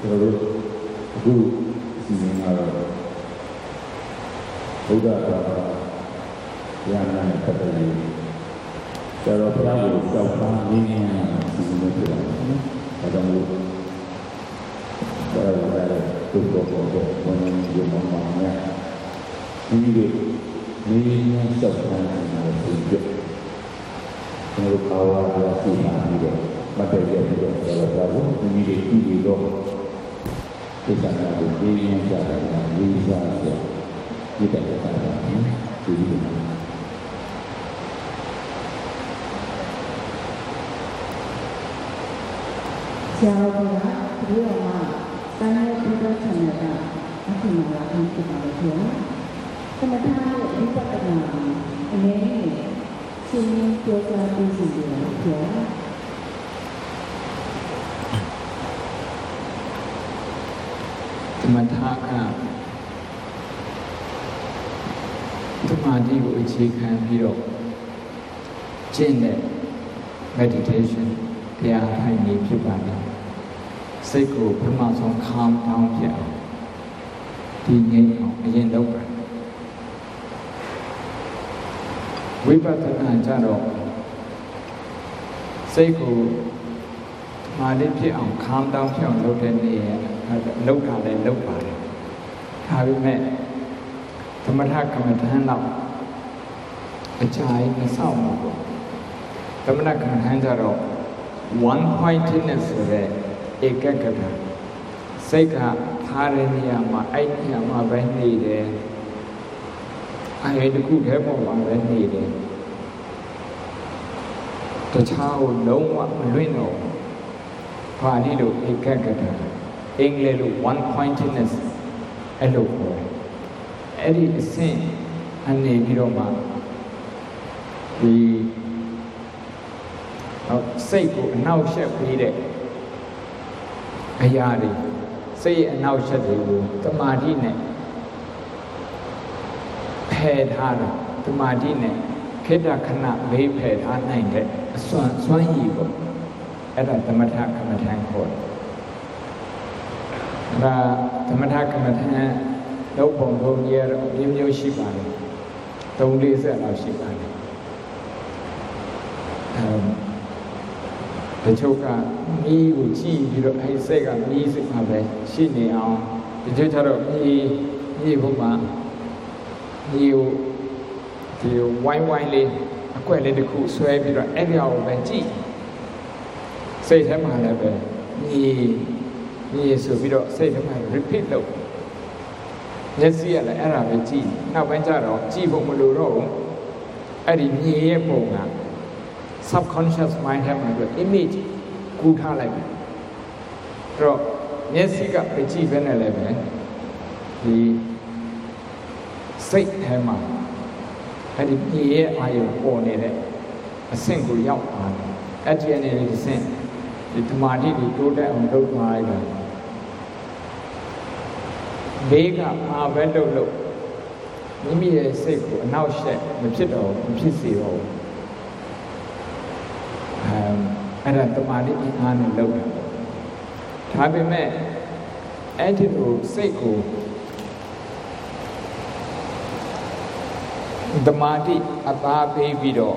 အခုစီစဉ်လာတော့ဘုရားဘာသာရဟန်းနဲ့ပတ်သက်ပြီးကျတော့ဘုရားကိုကြောက်တာနင်းနေစီစဉ်လို့ဖြစ်တာနော်။ဒါကြောင့်မို့ဘုရားရဲ့တုတ်တော်ကိုဘုန်းကြီးရုံမှမှာနဲ့ဒီလိုနေနေကြောက်တာနဲ့ပြည့်ပြည့်ကျွန်တော်ဘာဝါရစီမံပြီးတော့မတည့်ရပြီးတော့ကျတော့ဘုရားဒီလိုကြည့်ပြီးတော့ဒီကံကိုပြင်းပြင်းကြတာလေးစားတယ်ဒီတဲ့တာဒီလိုဆရာတော်ကဒီတော့မှတန်ရဲ့ဘုရားဆန္ဒကအမှန်တရားအမှန်ဖြစ်ပါလို့ပြောသမထရဲ့ဝိပဿနာကိုအနည်းငယ်ရှင်းလင်းပြောကြားပေးစီတယ်ပြောသမထကသမာဓိကိုအခြေခံပြီးတော့ကျင့်တဲ့ meditation တရားထိုင်နေဖြစ်ပါတယ်စိတ်ကိုပထမဆုံး calm down ဖြစ်အောင်ဒီငြိမ်အောင်အရင်လုပ်ပါဝိပဿနာကြတော့စိတ်ကိုမာနဖြစ်အောင် calm down ဖြစ်အောင်လုပ်တဲ့နေရာလုပ်တာလည်းလုပ်ပါတယ်ဒါပေမဲ့သမထကမ္မဋ္ဌာန်းတော့အကြိုင်မဆောက်ဘူးပေါ့သမထကမ္မဋ္ဌာန်းကြတော့ one pointedness ဆိုတဲ့ဧကဂတစိတ်ကထားတဲ့နေရာမှာအဲ့နေရာမှာပဲနေတယ်အဲ့ဒီတစ်ခုတည်းပေါ်မှာပဲနေတယ်တခြားကိုလုံးဝမလွင့်တော့ဘာလို့ဧကဂတအင်္ဂလိပ်လို one pointedness အဲ့လိုခေါ်တယ်အဲ့ဒီအဆင့်အနေပြီးတော့မှဒီစိတ်ကိုအနှောက်အယှက်ပေးတဲ့အရာတွေစိတ်ရဲ့အနှောက်အယှက်တွေကိုတမာတိနဲ့ဖယ်ထားတယ်တမာတိနဲ့ခေတ္တခဏမေးဖယ်ထားနိုင်တဲ့အစွမ်းရည်ပေါ့အဲ့ဒါသမထကမ္မဋ္ဌာန်းခေါ်တယ်ဒါသမထကမ္မဋ္ဌာန်းလောက်ပုံပုံရမျိုးမျိုးရှိပါတယ်3-4 လောက်ရှိပါတယ်တချို့ကမီးကိုကြည့်ပြီးတော့အဲဒီစိတ်ကမီးစိတ်မှာပဲရှိနေအောင်တချို့ကျတော့မီးဘုံမှာမီးကိုဒီဝိုင်းလေးအကွက်လေးတစ်ခုဆွဲပြီးတော့အဲ့ဒီအောင်ပဲကြည့်စိတ်ထဲမှာလည်းပဲမီးဆိုပြီးတော့စိတ်ထဲမှာ repeat လုပ်မျက်စိကလည်းအဲ့ဒါပဲကြည့်နောက်ပိုင်းကျတော့ကြည့်ဖို့မလိုတော့ဘူးအဲ့ဒီမြေရဲ့ပုံကsubconscious mind ထဲမှာပြီး image ကူးထားလိုက်ပြီအဲ့တော့မျက်စိကမကြည့်ဘဲနဲ့လည်းပဲဒီစိတ်ထဲမှာအဲ့ဒီမြေရဲ့အာရုံပေါ်နေတဲ့အဆင့်ကိုရောက်သွားတယ်အဲ့ဒီအနေနဲ့ဒီဆင့်ဒီသမာဓိကိုတိုးတက်အောင်လုပ်သွားလိုက်တာဘေးကမှာပဲလုပ်မိမိရဲ့စိတ်ကိုအနှောက်အယှက်မဖြစ်တော့မဖြစ်စေတော့ဘူးအဲ့ဒါတမာတိအင်အားနဲ့လုပ်တာဒါပေမဲ့အဲ့ဒီလိုစိတ်ကိုတမာတိအသာပေးပြီးတော့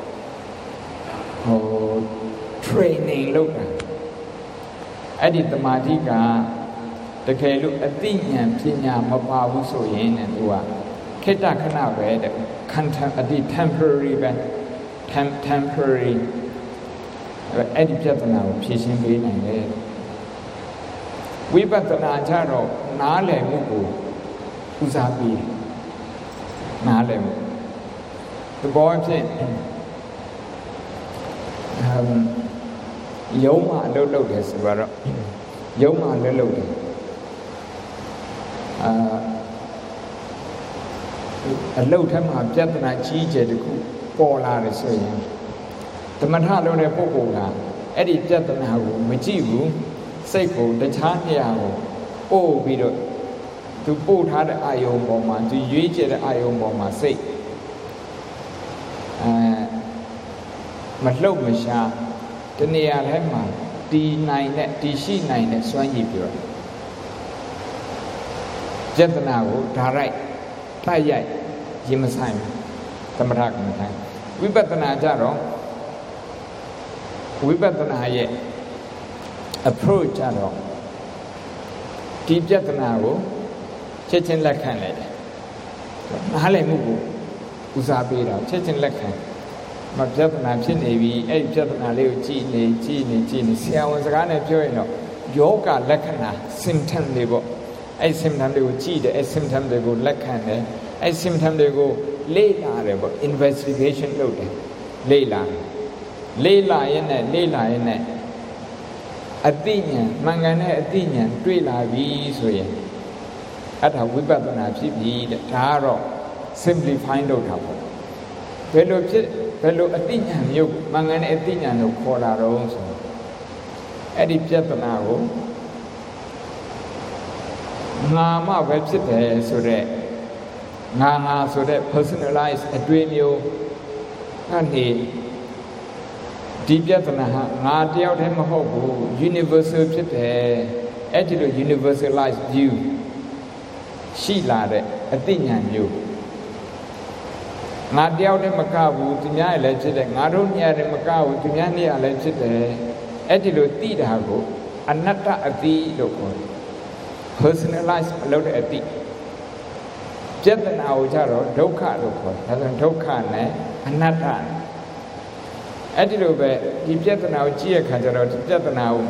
training လုပ်တာအဲ့ဒီတမာတိကတကယ်လို့အသိဉာဏ်ပညာမပါဘူးဆိုရင်လည်းသူကခေတ္တခဏပဲတဲ့အတိ temporary ပဲ temporary အဲ့ဒီပြဿနာကိုဖြေရှင်းပေးနိုင်တယ်ဝိပဿနာကြတော့နားလည်မှုကိုဦးစားပေးနားလည်မှုသဘောအဖြစ်ယုံမှအလုပ်လုပ်တယ်ဆိုတော့ယုံမှလည်းလုပ်တယ်အလုပ်ထက်မှာပြဿနာကြီးကျယ်တစ်ခုပေါ်လာတယ်ဆိုရင်သမထလုပ်တဲ့ပုဂ္ဂိုလ်ကအဲ့ဒီပြဿနာကိုမကြည့်ဘူးစိတ်ကိုတခြားနေရာကိုပို့ပြီးတော့သူပို့ထားတဲ့အာယုံပေါ်မှာသူရွေးချယ်တဲ့အာယုံပေါ်မှာစိတ်မလှုပ်မရှားတနေရာထဲမှာတည်နိုင်တဲ့တည်ရှိနိုင်တဲ့စွမ်းရည်ပြီးတော့ပြဿနာကိုဒါရိုက်တိုက်ရိုက်ရင်မဆိုင်သမထကမ္မထာဝိပဿနာကြတော့ဝိပဿနာရဲ့ approach ကြတော့ဒီပြဿနာကိုချက်ချင်းလက်ခံလိုက်တယ်နားလည်မှုကိုဦးစားပေးတာချက်ချင်းလက်ခံမပြဿနာဖြစ်နေပြီအဲ့ဒီပြဿနာလေးကိုကြည့်နေဆရာဝန်စကားနဲ့ပြောရင်တော့ယောဂလက္ခဏာ symptom တွေပေါ့အဲ့ symptom တွေကိုကြည့်တယ်အဲ့ symptom တွေကိုလက်ခံတယ်အဲ့ symptom တွေကိုလေ့လာတယ်ပေါ့ investigation လုပ်တယ်လေ့လာရင်နဲ့အသိဉာဏ်မှန်ကန်တဲ့အသိဉာဏ်တွေ့လာပြီဆိုရင်အဲ့ဒါဝိပဿနာဖြစ်ပြီတဲ့ဒါကတော့ simplify လုပ်တာပေါ့ဘယ်လိုအသိဉာဏ်မျိုးမှန်ကန်တဲ့အသိဉာဏ်ကိုခေါ်လာတော့ဆိုအဲ့ဒီပြဿနာကိုငါမှပဲဖြစ်တယ်ဆိုတော့ငါဆိုတဲ့ personalize အတွေ့အမျိုးအနေဒီပြဿနာဟာငါတယောက်တည်းမဟုတ်ဘူး universal ဖြစ်တယ်အဲ့ဒီလို universalized view ရှိလာတဲ့အသိဉာဏ်မျိုးငါတယောက်တည်းမကဘူးသူများရလည်းဖြစ်တယ်ငါတို့ညရတယ်မကဘူးသူများနေရလည်းဖြစ်တယ်အဲ့ဒီလိုသိတာကိုအနတ္တအသိလို့ခေါ်တယ် personalize လုပ်တဲ့အသိပြဿနာကိုကြတော့ဒုက္ခလို့ခေါ်တယ်ဒါဆိုဒုက္ခနဲ့အနတ္တအဲ့ဒီလိုပဲဒီပြဿနာကိုကြည့်ရခါကျတော့ဒီပြဿနာကို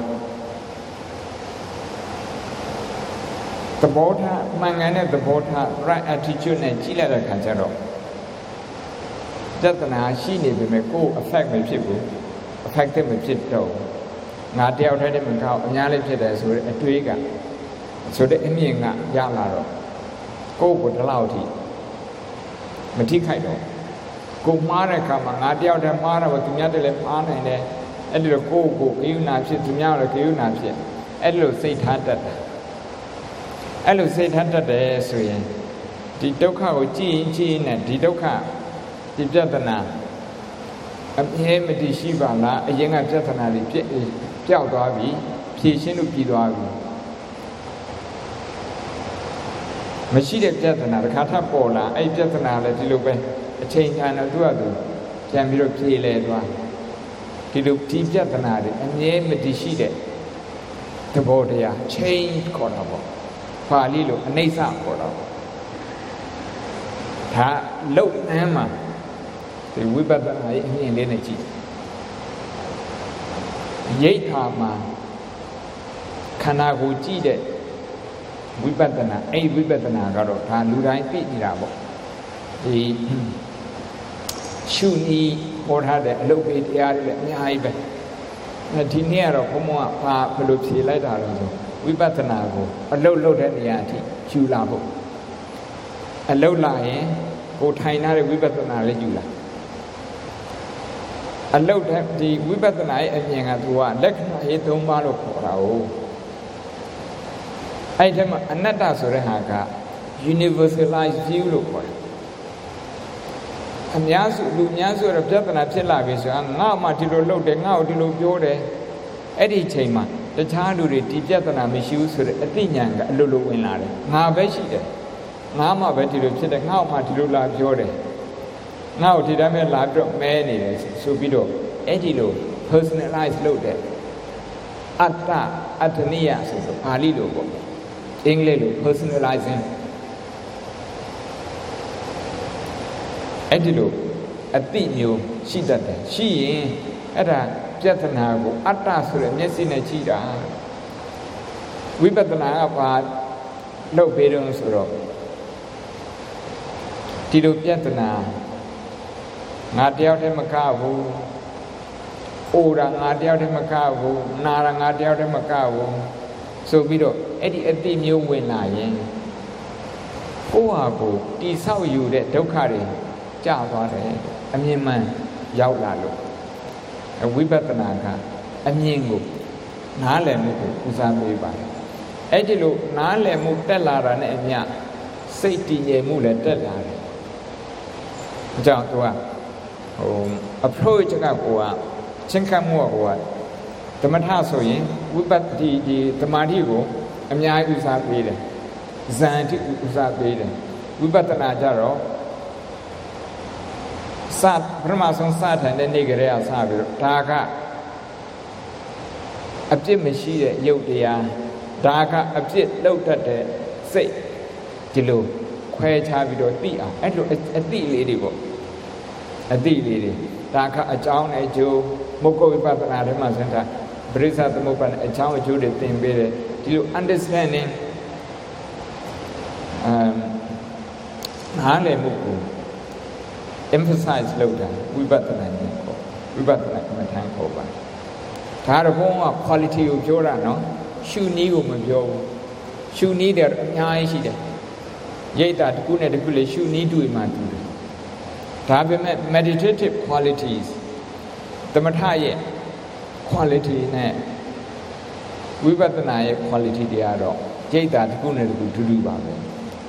သဘောထားမှန်ကန်တဲ့သဘောထား right attitude နဲ့ကြည့်လိုက်တဲ့ခါကျတော့ပြဿနာရှိနေပေမဲ့ကိုယ် effect မဖြစ်ဘူး effective မဖြစ်တော့ငါတယောက်တည်းမကောက်အများလေးဖြစ်တယ်ဆိုတဲ့အတွေးကဆိုတဲ့အမြင်ကရလာတော့ကိုယ့်ကိုဒီလောက်ထိမထိခိုက်တော့ကိုမှားတဲ့အခါမှာငါတယောက်တည်းမှားတော့သူများတည်းလည်းမှားနိုင်တယ်အဲ့ဒီလိုကိုယ့်ကိုကိယုဏဖြစ်သူများလည်းကိယုဏဖြစ်အဲ့ဒီလိုစိတ်ထားတတ်တယ်အဲ့လိုစိတ်ထားတတ်တယ်ဆိုရင်ဒီဒုက္ခကိုကြည့်ရင်နဲ့ဒီဒုက္ခဒီပြဿနာအမြဲမတည်ရှိပါလားအရင်ကပြဿနာတွေပျောက်သွားပြီဖြေရှင်းလို့ပြီးသွားပြီမရှိတဲ့ပြဿနာတစ်ခါထပ်ပေါ်လာအဲ့ပြဿနာလည်းဒီလိုပဲအချိန်ခံတော့သူ့ဟာသူပြန်ပြီးတော့ဖြေလဲသွားဒီလိုဒီပြဿနာတွေအမြဲမတည်ရှိတဲ့သဘောတရား change ခေါ်တာပေါ့ပါဠိလိုအနိစ္စခေါ်တာပေါ့ဒါလုတ်နှမ်းမှာဒီဝိပဿနာရဲ့အမြင်လေးနဲ့ကြည့်ရိတ်ခါမှာခန္ဓာကိုယ်ကြည့်တဲ့ဝိပဿနာအဲ့ဝိပဿနာကတော့ဒါလူတိုင်းသိနေတာပေါ့ဒီရှုနည်းဟောထားတဲ့အလုပ်ပေးတရားတွေလည်းအများကြီးပဲဒီနေ့ကတော့ဘုံကဘာဘယ်လိုဖြေလိုက်တာလဲဆိုဝိပဿနာကိုအလုပ်လုပ်တဲ့နေရာအထိယူလာဖို့အလုပ်လာရင်ကိုထိုင်ထားတဲ့ဝိပဿနာလည်းယူလာအလုပ်တဲ့ဒီဝိပဿနာရဲ့အမြင်ကသူကလက္ခဏာရေး၃ပါးလို့ခေါ်တာ哦အဲ့ဒီမှာအနတ္တဆိုတဲ့ဟာက universalized view လို့ခေါ်တယ်အများစုလူများစုတော့ပြဿနာဖြစ်လာပြီဆိုတာငါမှဒီလိုလုပ်တယ်ငါ့ကိုဒီလိုပြောတယ်အဲ့ဒီချိန်မှာတခြားလူတွေဒီပြဿနာမရှိဘူးဆိုတဲ့အသိဉာဏ်ကအလိုလိုဝင်လာတယ်ငါပဲရှိတယ်ငါမှပဲဒီလိုဖြစ်တယ်ငါ့မှဒီလိုလာပြောတယ်ငါ့ကိုဒီတိုင်းပဲလာပြီးတော့မဲနေတယ်ဆိုပြီးတော့အဲ့ဒီလို personalize လုပ်တဲ့အတ္တအတ္တနိယဆိုတော့ပါဠိလိုပေါ့အင်္ဂလိပ်လို personalizing အဲ့ဒီလိုအသိမျိုးရှိတတ်တယ်ရှိရင်အဲ့ဒါပြဿနာကိုအတ္တဆိုတဲ့မျက်စိနဲ့ကြည့်တာဝိပဿနာကဘာလုပ်ပေးတော့ဆိုတော့ဒီလိုပြဿနာငါတယောက်တည်းမကဘူးအိုတာငါတယောက်တည်းမကဘူးနာတာငါတယောက်တည်းမကဘူးဆိုပြီးတော့အဲ့ဒီအသိမျိုးဝင်လာရင်ကိုယ့်ဟာကိုတိဆောက်ယူတဲ့ဒုက္ခတွေကျသွားတယ်အမြင်မှန်ရောက်လာလို့ဝိပဿနာကအမြင်ကိုနားလည်မှုကိုဦးစားပေးပါတယ်အဲ့ဒီလိုနားလည်မှုတက်လာတာနဲ့အမျှစိတ်တည်ငြိမ်မှုလည်းတက်လာတယ်အကြောင်းသူကapproach ကကိုကချင်းကပ်မှုကသမထဆိုရင်ဝိပဿနာဒီသမာဓိကိုအများကြီးဦးစားပေးတယ် Zanti Uzabede, Ubatana Jaro, Sat, Brahmason Sat and the Niggeria Sabi, Taka, Abjit Machine, Yodia, Daka, Abjit, Lotate, say, Tilo, Quay Chavido, Pia, and a D lady, a D lady, Daka, a John, a Joe, Moko Batana, Mazenta, Brisa the Mopan, a John Judith in Bede, you understanding. Emphasize louder, Vibatana time over. Tarabon quality of Jora, no? Shoe new Majo, shoe neither Yaishida. Yet that good at shoe need to imagine. Tabi meditative qualities, the Mataye quality, Vibatana quality the other. Yet that good at to do about it.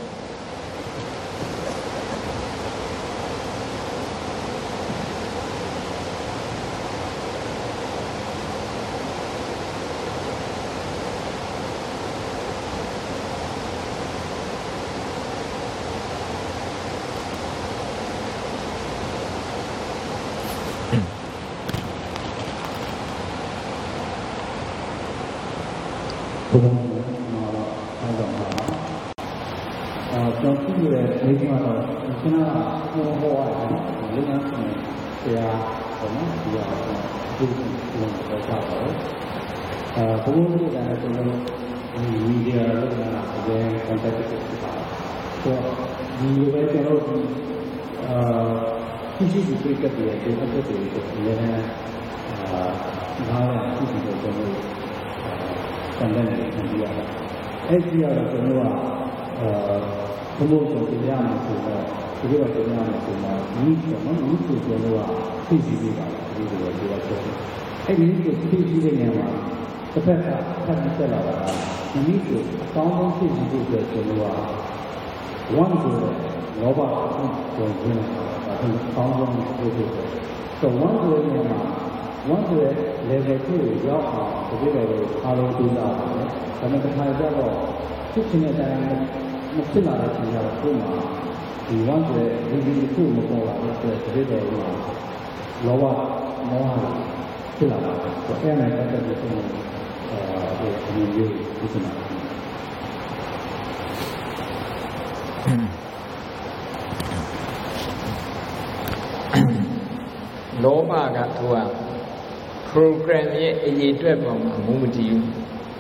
Loba got to a program ye trip on a movie to you.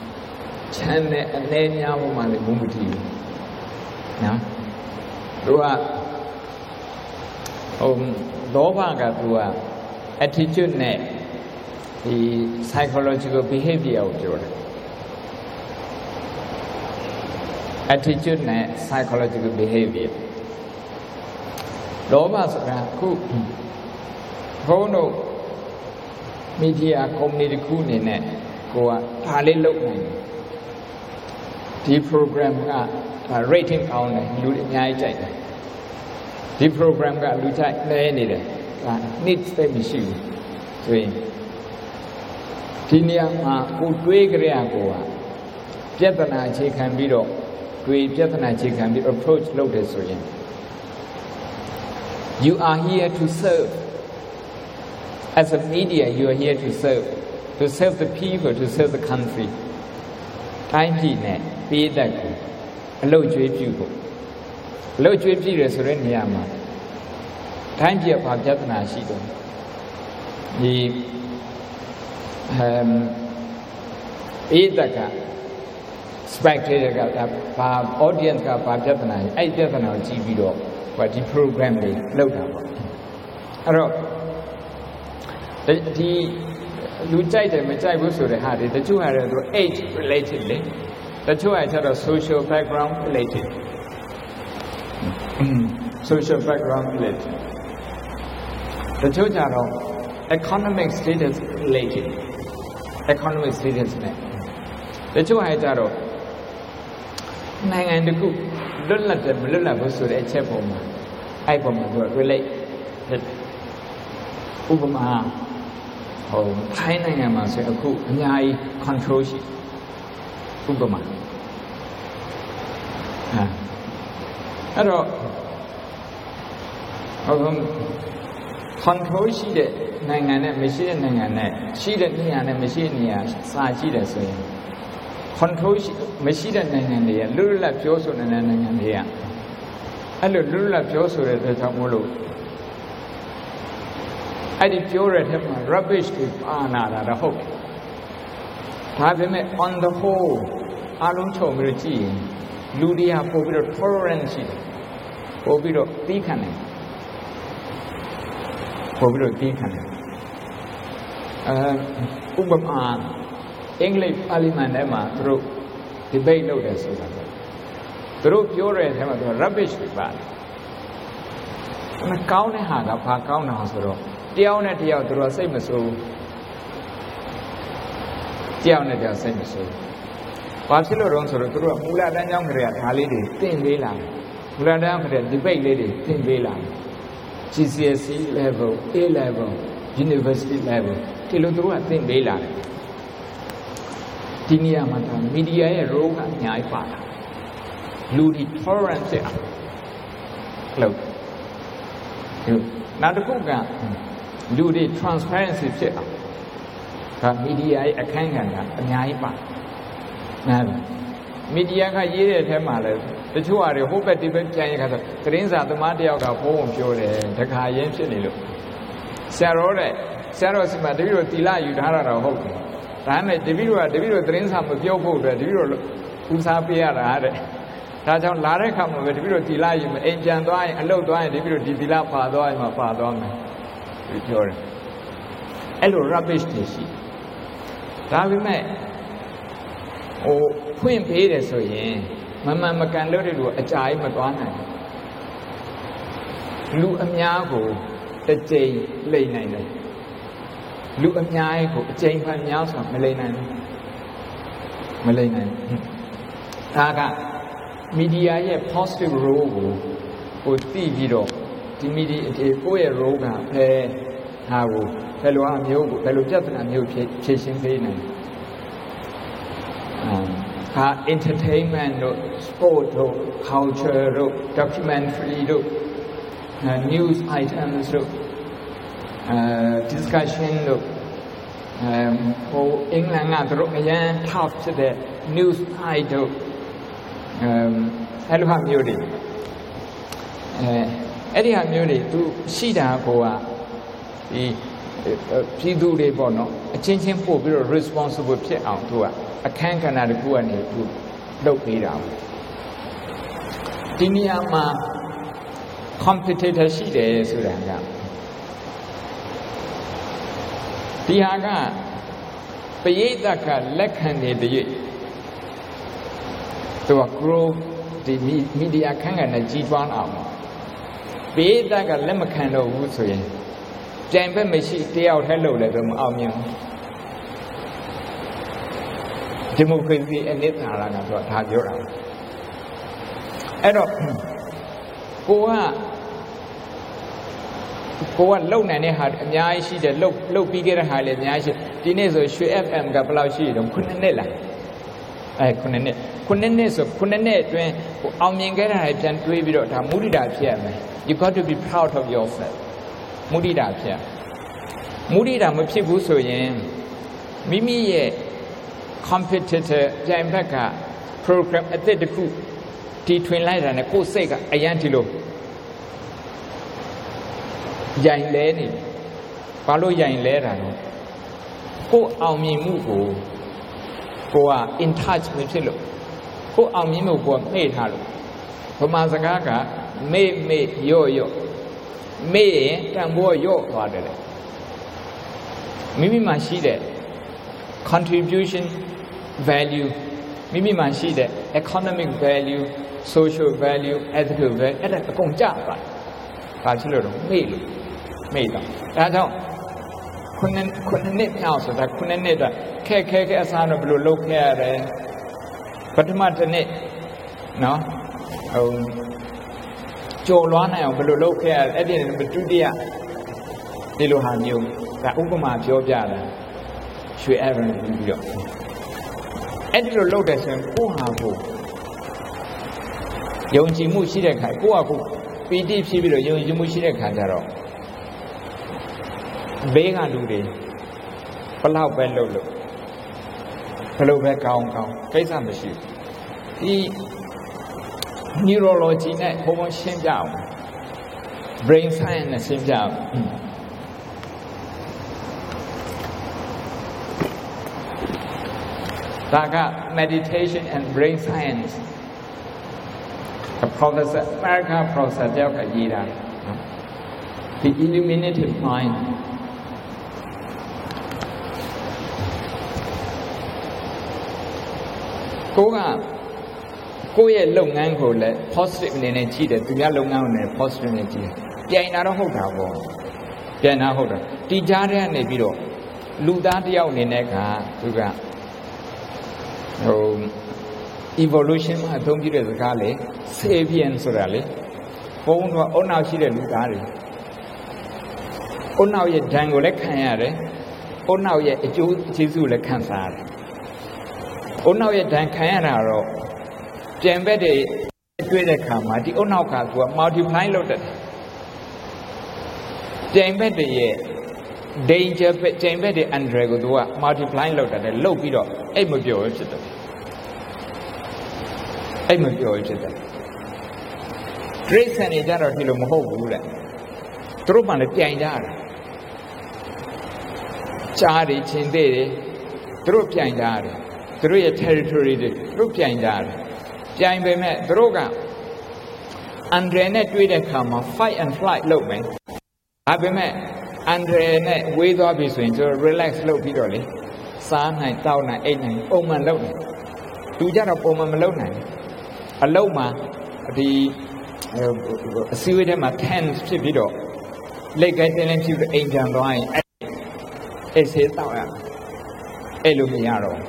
Channel and then Yaman a movie to you. Now, Loba got to a attitude net, the psychological behavior of children. Attitude net, psychological behavior. Loba's cool. Bono media community in it, go a little the program got rating on the the program got needs the machine. Tinia, who twig reagoa, Japanachi can be dog, great Japanachi can be approached lotus. You are here to serve. As a media, you are here to serve the people, to serve the country. Time net, be that low trade people. Low trade people is already Yama. Time here, Pajatana Shido. The Edaka spectator got audience got Pajatana, I definitely TV, but the program they load up. The Lujai and Majai was so hard. The two are age related. The two are social background related. Social background related. The two are economic status related. Economic status. The two are Nang and the cook. Don't let them was so a chapel. I relate. Ubama. China Yama say a cook, Yai control she. Ubama. အဲ့တော့control ရှိတဲ့နိုင်ငံနဲ့မရှိတဲ့နိုင်ငံနဲ့ရှိတဲ့နေရာနဲ့မရှိတဲ့နေရာစာကြည့်တယ်ဆိုရင် control မရှိတဲ့နိုင်ငံတွေကလွတ်လပ်ပြောဆိုနေတဲ့နိုင်ငံတွေကအဲ့လိုလွတ်လပ်ပြောဆိုတဲ့အတွက်ကြောင့်မို့လို့အဲ့ဒီပြောတဲ့ထဲမှာ rubbish တွေပါနာတာတော့ဟုတ်တယ်ဒါပေမဲ့ on the whole အလုံးချုံပြီးတော့ကြည့်ရင်လူတွေကပို့ပြီးတော့ tolerant ရှိတယ်ပို့ပြီးတော့သီးခံတယ်ပို့ပြီးတော့သီးခံတယ်ဥပမာအင်္ဂလိပ်ပါလီမန်ထဲမှာသူတို့ debate လုပ်တယ်ဆိုတာပဲသူတို့ပြောတဲ့အထဲမှာသူ rubbish တွေပါတယ်အမကောင်းတဲ့ဟာကဘာကောင်းတာဆိုတော့တယောက်နဲ့တယောက်သူတို့စိတ်မဆိုးတယောက်နဲ့တယောက်စိတ်မဆိုးဘာဖြစ်လို့တော့ဆိုတော့သူတို့ကမူလတန်းကျောင်းခရေကဒါလေးတွေသင်ပေးလာတယ်မူလတန်းခရေ debate လေးတွေသင်ပေးလာတယ် GCSE level A level university level ဒီလိုသူတို့ကသင်ပေးလာတယ်ဒီနေရာမှာဒါမီဒီယာရဲ့ role ကအများကြီးပါတာလူဒီ tolerant ဖြစ်အောင်လုပ်နောက်တစ်ခုကလူဒီ transparency ဖြစ်အောင်ဒါမီဒီယာရဲ့အခန်းကဏ္ဍအများကြီးပါနားလည်မီဒီယာကရေးတဲ့အထက်မှာလည်းတချို့အရာဟိုဘက်ဒီဘက်ပြန်ရခါဆိုသတင်းစာသမားတယောက်ကဘိုးဝင်ပြောတယ်တခါရင်ဖြစ်နေလို့ဆရာတော်စီမတပည့်တော်တီလာယူထားတာတော့ဟုတ်တယ်ဒါပေမဲ့တပည့်တော်သတင်းစာမပြောဖို့အတွက်တပည့်တော်ဦးစားပေးရတာတဲ့ဒါကြောင့်လာတဲ့ခါမှာပဲတပည့်တော်တီလာယူမယ်အိမ်ပြန်သွားရင်အလုပ်သွားရင်တပည့်တော်ဒီတီလာပါသွားရင်မှပါသွားမယ်ဒီပြောတယ်အဲ့လို rubbish တွေရှိဒါပေမဲ့ဖွင့်ပေးတယ်ဆိုရင်မမှန်မကန်လို့တဲ့လူအကြာကြီးမသွားနိုင်လူအများကိုတစ်ကြိမ်လိမ့်နိုင်တယ်လူအများကြီးကိုအကြိမ်ဖန်များစွာမလိမ့်နိုင်ဘူးမလိမ့်နိုင်ဒါကမီဒီယာရဲ့ positive role ကိုသိပြီးတော့ဒီမီဒီယာကိုယ့်ရဲ့ role ကဘယ်ဟာကိုဘယ်လိုအမျိုးကိုဘယ်လိုပြဿနာမျိုးဖြေရှင်းပေးနိုင်entertainment တို့ sport တို့ culture တို့ documentary တို့ news items တို့ discussion တို့ဟိုအင်္ဂလန်ကတို့အရင် tough ဖြစ်တဲ့ news site တို့အဲ့လိုဟာမျိုးတွေအဲ့ဒီဟာမျိုးတွေသူရှိတာကိုကဒီပြည်သူတွေပေါ့နော်အချင်းချင်းပို့ပြီးတော့ responsible ဖြစ်အောင်သူကအခန်းကဏ္ဍတစ်ခုကနေသူလုပ်ပေးတာဒီနေရာမှာ competitor ရှိတယ်ဆိုတာကဒီဟာကပရိသတ်ကလက်ခံနေတဲ့သူက grow ဒီ media ခန်းကဏ္ဍကြီးထွားအောင်ပရိသတ်ကလက်မခံတော့ဘူးဆိုရင်ကြံဘက်မရှိတယောက်ထဲလုပ်လဲတော့မအောင်မြင်ဘူးဒီမိုကရေစီအနှစ်သာရကတော့ဒါပြောတာအဲ့တော့ကိုကလုံနိုင်တဲ့ဟာအများကြီးရှိတယ်လုံပြီးခဲ့တဲ့ဟာလည်းအများကြီးရှိဒီနေ့ဆိုရွှေ FM ကဘယ်လောက်ရှိတော့9နှစ်လား9နှစ်ဆို9နှစ်အတွင်းအောင်မြင်ခဲ့တာပြန်တွေးပြီးတော့ဒါမုဒိတာဖြစ်ရမယ် you got to be proud of yourself မုဒိတာဖြစ်မုဒိတာမဖြစ်ဘူးဆိုရင်မိမိရဲ့ competitor ပြိုင်ဘက်က program အသစ်တစ်ခုတီထွင်လိုက်တာနဲ့ကိုယ်စိတ်ကအရန်ဒီလိုရိုင်လဲနေဘာလို့ရိုင်လဲတာလဲကိုယ်အောင်မြင်မှုကိုက in touch မဖြစ်လို့ကိုယ်အောင်မြင်မှုကိုမေ့ထားလို့ဗမာစကားကမေ့ရော့မေ့ရင်တန်ဖိုးရော့သွားတယ်မိမိမှာရှိတဲ့ contribution value မိမိမှာရှိတဲ့ economic value social value ethical value အဲ့ဒါအကုန်ကျသွား။ဘာဖြစ်လို့တော့မေ့တော့ဒါကြောင့်ခုနှစ်မြောက်ဆိုတာခုနှစ်တော့ခဲအစားတော့ဘယ်လိုလုပ်ခဲ့ရတယ်ပထမတစ်နှစ်နော်ကြော်လွားနိုင်အောင်ဘယ်လိုလုပ်ခဲ့ရအဲ့ဒီဒုတိယဒီလိုဟာမျိုးဒါဥပမာပြောပြတာရွှေအဗန်ပြီးတော့အဲ့ဒီလိုလုပ်တယ်ဆိုရင်ကိုဟာကိုယုံကြည်မှုရှိတဲ့ခါကိုယ့်အကူပီတိဖြစ်ပြီးတော့ယုံကြည်မှုရှိတဲ့ခါကျတော့ဘေးကလူတွေဘလောက်ပဲလှုပ်လို့ဘလို့ပဲကောင်းကိစ္စမရှိဘူးဒီ neurology နဲ့ဘုံဘုံရှင်းပြအောင် brain science နဲ့ရှင်းပြအောင်ဒါက meditation and brain science professor America professor တယောက်ကရေးတာ the illuminated mind ကိုယ့်ရဲ့လုပ်ငန်းကိုလည်း positive အနေနဲ့ကြည့်တယ်သူများလုပ်ငန်းကိုလည်း positive နဲ့ကြည့်တယ်ပြိုင်တာတော့ဟုတ်တာပေါ့ပြိုင်တာဟုတ်တာဒီကြားထဲကနေပြီးတော့လူသားတယောက်အနေနဲ့ကသူကevolution မှာအသုံးပြုတဲ့စကားလေ sapien ဆိုတာလေဘုံတော့အုံနောက်ရှိတဲ့လူသားတွေအုံနောက်ရဲ့ဒဏ်ကိုလည်းခံရတယ်အုံနောက်ရဲ့အကျိုးကျေးဇူးကိုလည်းခံစားရတယ်အုံနောက်ရဲ့ဒဏ်ခံရတာတော့ကြံဘက်တွေတွေ့တဲ့ခါမှာဒီအုံနောက်ကသူက multiply လုပ်တယ်ကြံဘက်တွေရဲ့ danger ကြံဘက်တွေ under ကိုသူက multiply လုပ်တယ်လှုပ်ပြီးတော့အိတ်မပြောရဖြစ်တယ်အဲ့မပြောရဖြစ်တယ်ဂရိတ်ဆန်နေကြတော့ဒီလိုမဟုတ်ဘူးတဲ့သူတို့မှလည်းပြိုင်ကြတာကြားတွေချင်းသေးတယ်သူတို့ပြိုင်ကြတယ်သူတို့ရဲ့ territory တွေသူတို့ပြိုင်ကြတယ်ပြိုင်ပေမဲ့သူတို့ကအန်ဒရနဲ့တွေ့တဲ့အခါမှာ fight and flight လုပ်မယ်ဒါပေမဲ့အန်ဒရနဲ့ဝေးသွားပြီဆိုရင်သူတို့ relax လုပ်ပြီးတော့လေစားနိုင်တောက်နိုင်အိတ်နိုင်ပုံမှန်လုပ်တယ်သူကြတော့ပုံမှန်မလုပ်နိုင်ဘူးအလုံးမှာဒီအစည်းအဝေးထဲမှာ tense ဖြစ်ပြီးတော့လက်ကဲတင်းတင်းဖြစ်ပြီးအိမ်ပြန်သွားရင်အဲ့ဆေးတောက်ရအဲ့လိုမရတော့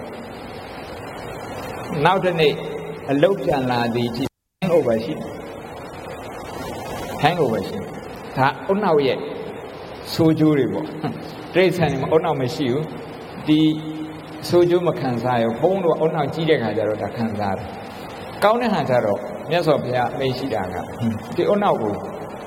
နောက်တစ်နေ့အလုံးပြန်လာသည်ကြည့် hangover ရှိတယ် hangover ရှိဒါအုံနောက်ရဲ့ဆိုးကျိုးတွေပေါ့တိရစ္ဆာန်တွေမှာအုံနောက်မရှိဘူးဒီဆိုးကျိုးမခံစားရဘုံတော့အုံနောက်ကြီးတဲ့ခါကျတော့ဒါခံစားတယ်ကောင်းတဲ့ဟာကြတော့မြတ်စွာဘုရားအမိန့်ရှိတာကဒီအုံနောက်ကို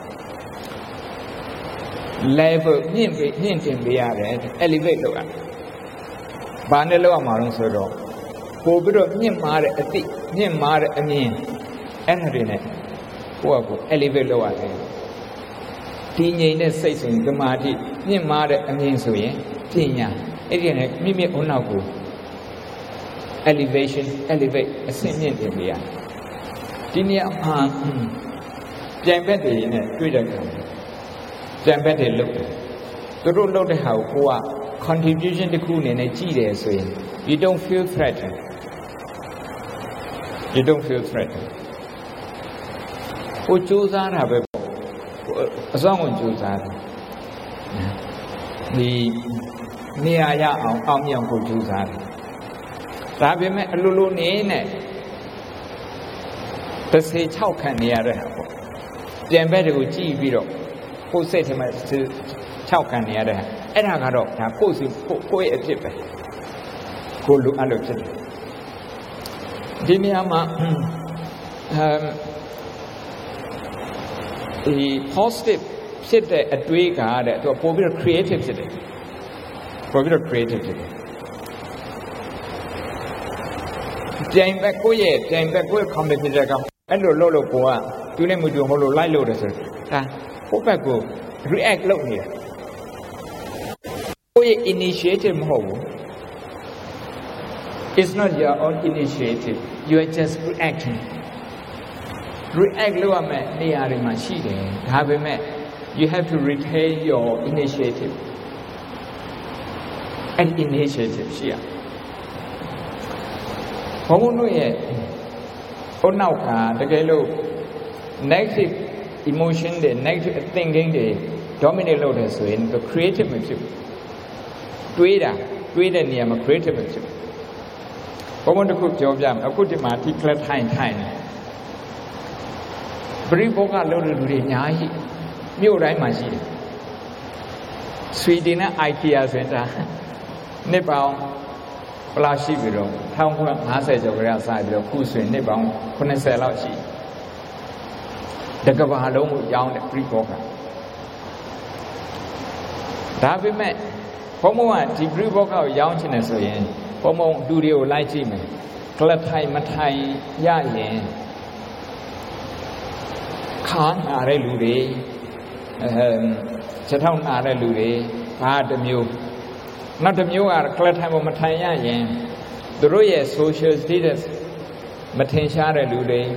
level မြင့်တင်ပေးရတယ် elevate လုပ်ရတယ်။ဘာနဲ့လုပ်ရမှာလဲဆိုတော့ပို့ပြီးတော့မြင့်မားတဲ့အသိမြင့်မားတဲ့အမြင်အဲ့ဒါတွေနဲ့ကိုယ့်အကို elevate လုပ်ရတယ်။ဒီငြိမ်တဲ့စိတ်ဆိုရင်ဓမ္မတိမြင့်မားတဲ့အမြင်ဆိုရင်ပညာအဲ့ဒီနဲ့မြင့်အုံနောက်ကိုelevate အဆင့်မြင့်တင်ပေးရဒီနေရာမှာပြိုင်ဘက်တွေနဲ့တွေ့တဲ့အခါပြိုင်ဘက်တွေလုပ်တယ်သူတို့လုပ်တဲ့ဟာကိုက contribution တစ်ခုအနေနဲ့ကြည့်တယ်ဆိုရင် you don't feel threatened ကိုကြိုးစားတာပဲပေါ့အစွမ်းကုန်ကြိုးစားတယ်ဒီနေရာရအောင်မြောင်ကိုကြိုးစားတယ်ဒါပေမဲ့အလိုလိုနေနဲ့36ခံနေရတဲ့ဟာပေါ့ပြန်ဘက်တွေကိုကြည့်ပြီးတော့ကိုယ်စိတ်ထဲမှာ6ခံနေရတဲ့ဟာအဲ့ဒါကတော့ဒါကိုယ့်ရဲ့အဖြစ်ပဲကိုလူအလုပ်ဖြစ်တယ်ဒီနေရာမှာဒီ positive ဖြစ်တဲ့အတွေးကတဲ့သူပို့ပြီးတော့ creative ဖြစ်တယ်ကြိုင်ဘက်ကိုယ့် competitor ကအဲ့လိုလုပ်ကိုကသူနဲ့မတူမလို့လိုက်လို့တယ်ဆိုတော့ဒါဟိုဘက်ကို react လုပ်နေတယ်ကိုယ့်ရဲ့ initiative မဟုတ်ဘူး it's not your own initiative you are just reacting လုပ်ရမယ်နေရာတွေမှာရှိတယ်ဒါပေမဲ့ you have to retain your initiative and initiative ရှိရဘုံတို့ရဲ့ဟိုနောက်ကတကယ်လို့ negative emotion တွေ negative thinking တွေ dominate လုပ်တယ်ဆိုရင် creative မဖြစ်ဘူးတွေးတဲ့နေရာမှာ creative မဖြစ်ဘူးဘုံတစ်ခုပြောပြမယ်အခုဒီမှာဒီ class ထိုင်နေပရိဘောဂလုပ်တဲ့လူတွေအများကြီးမြို့တိုင်းမှာရှိတယ်ဆွီဒင်နဲ့ IKEA ဆိုတာနှစ်ပေါင်းဘယ်လောက်ရှိပြီတော့1950ကျော်ကစပြီးတော့ခုဆိုရင်နှစ်ပေါင်း80လောက်ရှိ The Gavalong young pre-boka. Davime, Pomo, the pre-boka young Chinesoyan, Pomo, Durio, Lighting, Clatai, Matai, Yayen, Khan Are Lure, Chatown Are Lure, Bad the Mew. Not the Mew are Clatai Matai Yayen, the Royal Social Status, Matenshare Lure.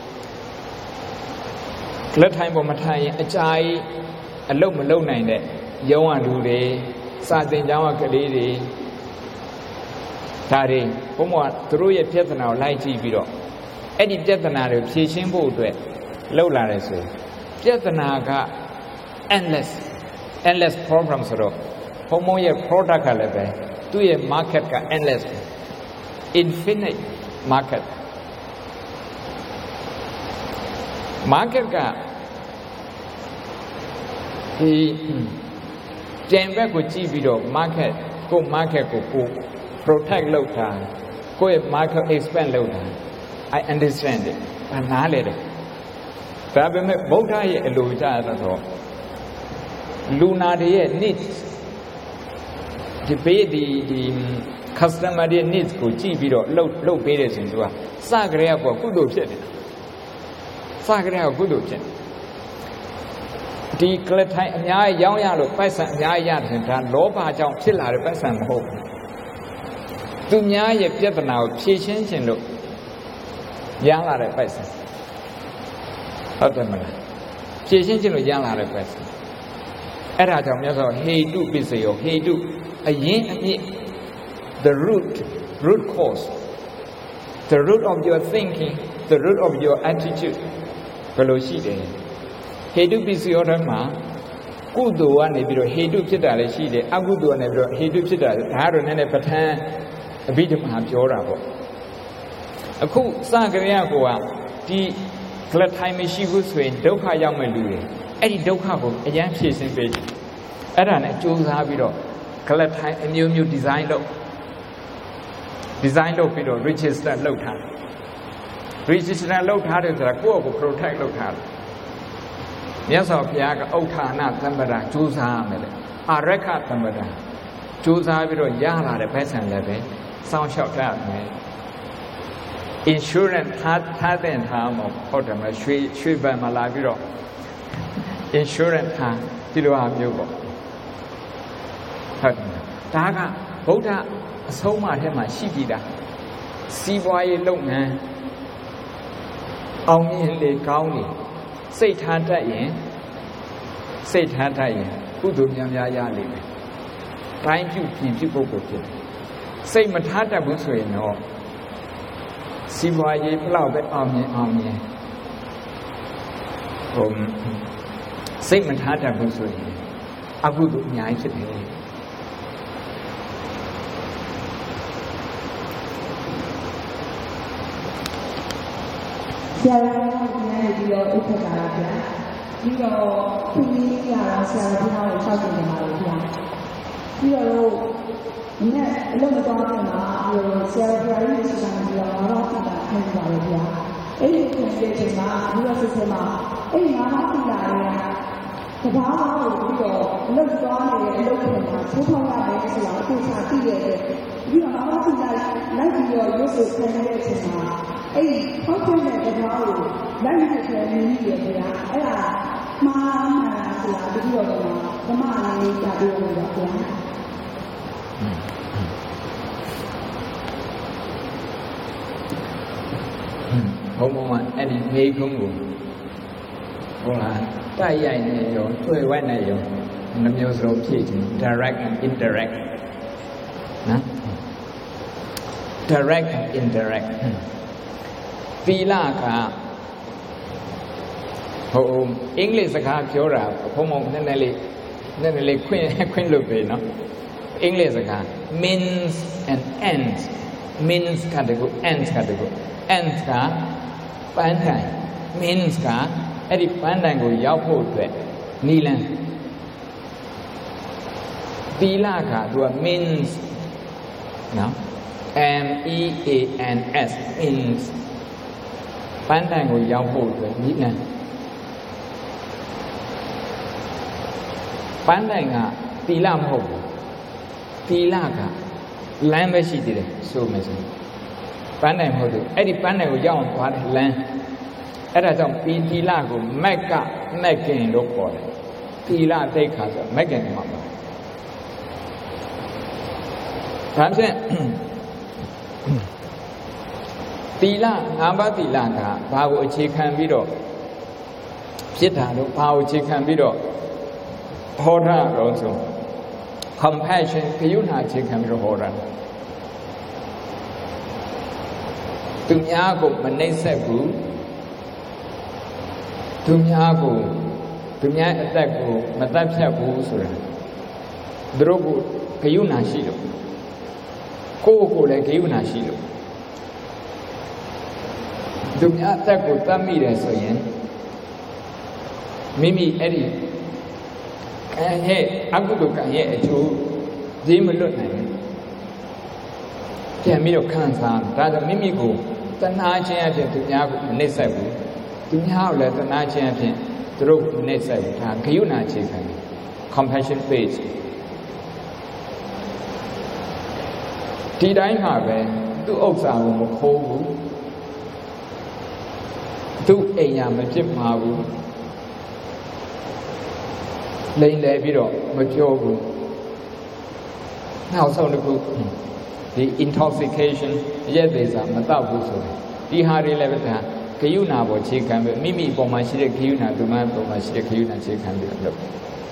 လက်ထိုင်ပေါ်မထိုင်ရင်အကြာကြီးအလုံးမလုံးနိုင်တဲ့ရုံးရလူတွေစာသင်ကျောင်းကကလေးတွေဒါတွေဘုံကသူတို့ရဲ့ပြဿနာကိုလိုက်ကြည့်ပြီးတော့အဲ့ဒီပြဿနာတွေဖြေရှင်းဖို့အတွက်လှုပ်လာတယ်ဆိုပြဿနာက endless problem ဆိုတော့ဘုံရဲ့ product ကလည်းပဲသူ့ရဲ့ market က endless infinite market market ကဒီကျန်ဘက်ကိုကြည့်ပြီးတော့ market ကို protect လုပ်တာကိုယ့်ရဲ့ market expand လုပ်တာ I understand it ဒါနားလေတယ်ဒါပေမဲ့ဗုဒ္ဓရဲ့အလိုကျတော့လူနာတွေရဲ့ needs ဒီဘေးဒီ customer တွေ needs ကိုကြည့်ပြီးတော့လုပ်ပေးတယ်ဆိုရင်သူကစကြရကကုသိုလ်ဖြစ်တယ်စကြရကကုသိုလ်ဖြစ်ဒီကလထိုင်အများကြီးရောင်းရလို့ပိုက်ဆံအများကြီးရတယ်ဒါလောဘကြောင့်ဖြစ်လာတဲ့ပိုက်ဆံမဟုတ်ဘူးသူများရဲ့ပြဿနာကိုဖြေရှင်းခြင်းလို့ရလာတဲ့ပိုက်ဆံဟုတ်တယ်မလားဖြေရှင်းခြင်းလို့ရလာတဲ့ပိုက်ဆံအဲ့ဒါကြောင့်မြတ်စွာဘုရားဟေတုပစ္စယောဟေတုအရင်အမြစ် the root cause the root of your thinking the root of your attitude ဘယ်လိုရှိတယ်ဟေတုပစ္စယောဓမ္မကုသိုလ်ကနေပြီးတော့ဟေတုဖြစ်တာလည်းရှိတယ်အကုသိုလ်ကနေပြီးတော့ဟေတုဖြစ်တာဒါကတော့နည်းနည်းပဋ္ဌာန်းအဘိဓမ္မာပြောတာပေါ့အခုစကြရကိုကဒီကလထိုင်မရှိဘူးဆိုရင်ဒုက္ခရောက်မဲ့လူတွေအဲ့ဒီဒုက္ခကိုအရန်ဖြေရှင်းပေးတယ်အဲ့ဒါနဲ့ကြိုးစားပြီးတော့ကလထိုင်အမျိုးမျိုး design လုပ်ပြီးတော့ register လုပ်ထားregister လုပ်ထားတယ်ဆိုတာကိုယ့်ကို protect လုပ်ထားတယ်မြတ်စွာဘုရားကဥဋ္ဌာဏသမ္ပဒကြိုးစားရမယ်လေအာရခသမ္ပဒကြိုးစားပြီးတော့ရလာတဲ့ဘက်ဆံလည်းပဲစောင့်ရှောက်ထားမယ် insurance ထားတဲ့ထားမှာဟုတ်တယ်မရွှေဘဏ်မှာလာပြီးတော့ insurance ထားဒီလိုဟာမျိုးပေါ့ဟုတ်တယ်ဒါကဗုဒ္ဓအဆုံးအမထဲမှာရှိပြီးသားစီးပွားရေးလုပ်ငန်းအောင်မြင်လေကောင်းလေစိတ်ထားတတ်ရင်ကုသိုလ်များများရလိမ့်မယ်။တိုင်းပြုပြင်ပြုပုဂ္ဂိုလ်ဖြစ်တယ်။စိတ်မထားတတ်ဘူးဆိုရင်တော့စီးပွားရေးဘလောက်ပဲအောင်မြင်စိတ်မထားတတ်ဘူးဆိုရင်အကုသိုလ်အများကြီးဖြစ်တယ်။ဆရာတော်ကနေပြီးတော့ဥပ္ပဒါရဗျာပြီးတော့သူကြီးရတာဆရာတော်ကရှောက်တင်နေပါလို့ဗျာပြီးတော့ဒီနေ့အလုံးမတော်တဲ့မှာဆရာတော်ကြီးစီစဉ်ပြီးတော့ငါးပါးတိတာခံပါလို့ဗျာအဲ့ဒီခံတဲ့ချိန်မှာဒီလိုဆက်ဆက်မှာအဲ့ဒီငါးပါးတိတာတွေကဘာမှမဟုတ်ပြီးတော့အလုံးတော်နေတဲ့အလုံးတွေမှာချိုးဖောက်ရတယ်ဆိုတာအခုစာသိရတဲ့ပြီးတော့ငါးပါးတိတာလိုက်ပြီးတော့ရုပ်စုခံတဲ့ချိန်မှာအဲ့ဒီဖောက်တဲ့တရားကိုလိုက်ရတဲ့နည်းနည်းတွေဗျာအဲ့ဒါမှားမှန်လားဆိုတာဒီလိုတော့ဓမ္မလေးကြာပြီးတော့ဗျာဘုံဘုံကအဲ့ဒီမေကုန်းကိုဟုတ်လားတိုက်ရိုက်နေရောတွေ့ဝဲနေရောနှမျိုးစုံဖြည့်ခြင်း direct and indirect နော် direct and indirect သီလကဟိုအင်္ဂလိပ်စကားပြောတာဘုံဘုံနည်းနည်းလေးခွင့်လုပ်ပေးနော်အင်္ဂလိပ်စကား means and ends means ကတကူ ends ကတကူ ends ကပန်းတိုင် means ကအဲ့ဒီပန်းတိုင်ကိုရောက်ဖို့အတွက်နီလန်းသီလကသူက means နော် means means ပန်းတိုင်ကိုရောက်ဖို့အတွက်နီလန်း班代啊，地拉冇，地拉个蓝没是的嘞，说没是。班代冇的，哎，你班代我要花的蓝，哎，那种比地拉个麦个麦根都过来，地拉再看着麦根嘛嘛。反正。တီလာ၅ပါးတီလာကဘာကိုအခြေခံပြီးတော့ဖြစ်တာလို့ဘာကိုအခြေခံပြီးတော့ဟောတာတော့ဆို compassion ဂရုဏာအခြေခံပြီးတော့ဟောတာသူများကိုမနှိပ်စက်ဘူးသူများအသက်ကိုမတတ်ဖြတ်ဘူးဆိုတာသူတို့ကိုဂရုဏာရှိလို့ကိုယ့်ကိုယ်လည်းဂရုဏာရှိလို့သူများအသက်ကိုတတ်မိတယ်ဆိုရင်မိမိအဲ့ဒီကံရဲ့အကုသိုလ်ကံရဲ့အကျိုးဈေးမလွတ်နိုင်ဘူးပြန်ပြီးတော့ခံစားဒါကြောင့်မိမိကိုတဏှာခြင်းအဖြစ်သူများကိုနှိမ့်ဆက်ဘူးသူများကိုလည်းတဏှာခြင်းအဖြစ်သူတို့နှိမ့်ဆက်ဘူးဒါဂရုဏာအခြေခံတယ် compassion based ဒီတိုင်းမှာပဲသူ့ဥစ္စာကိုမခိုးဘူးသူ့အိမ်ယာမဖြစ်မှာဘူးလိမ့်လဲပြီးတော့မပြောဘူးနောက်ဆုံးတစ်ခုဒီ intoxication ရက်သေးစားမတော့ဘူးဆိုတယ်ဒီဟာတွေလည်းပဲဒါဂယုဏပေါ်ခြေခံပြီးမိမိပုံမှန်ရှိတဲ့ဂယုဏသူမပုံမှန်ရှိတဲ့ဂယုဏခြေခံပြီးတော့လုပ်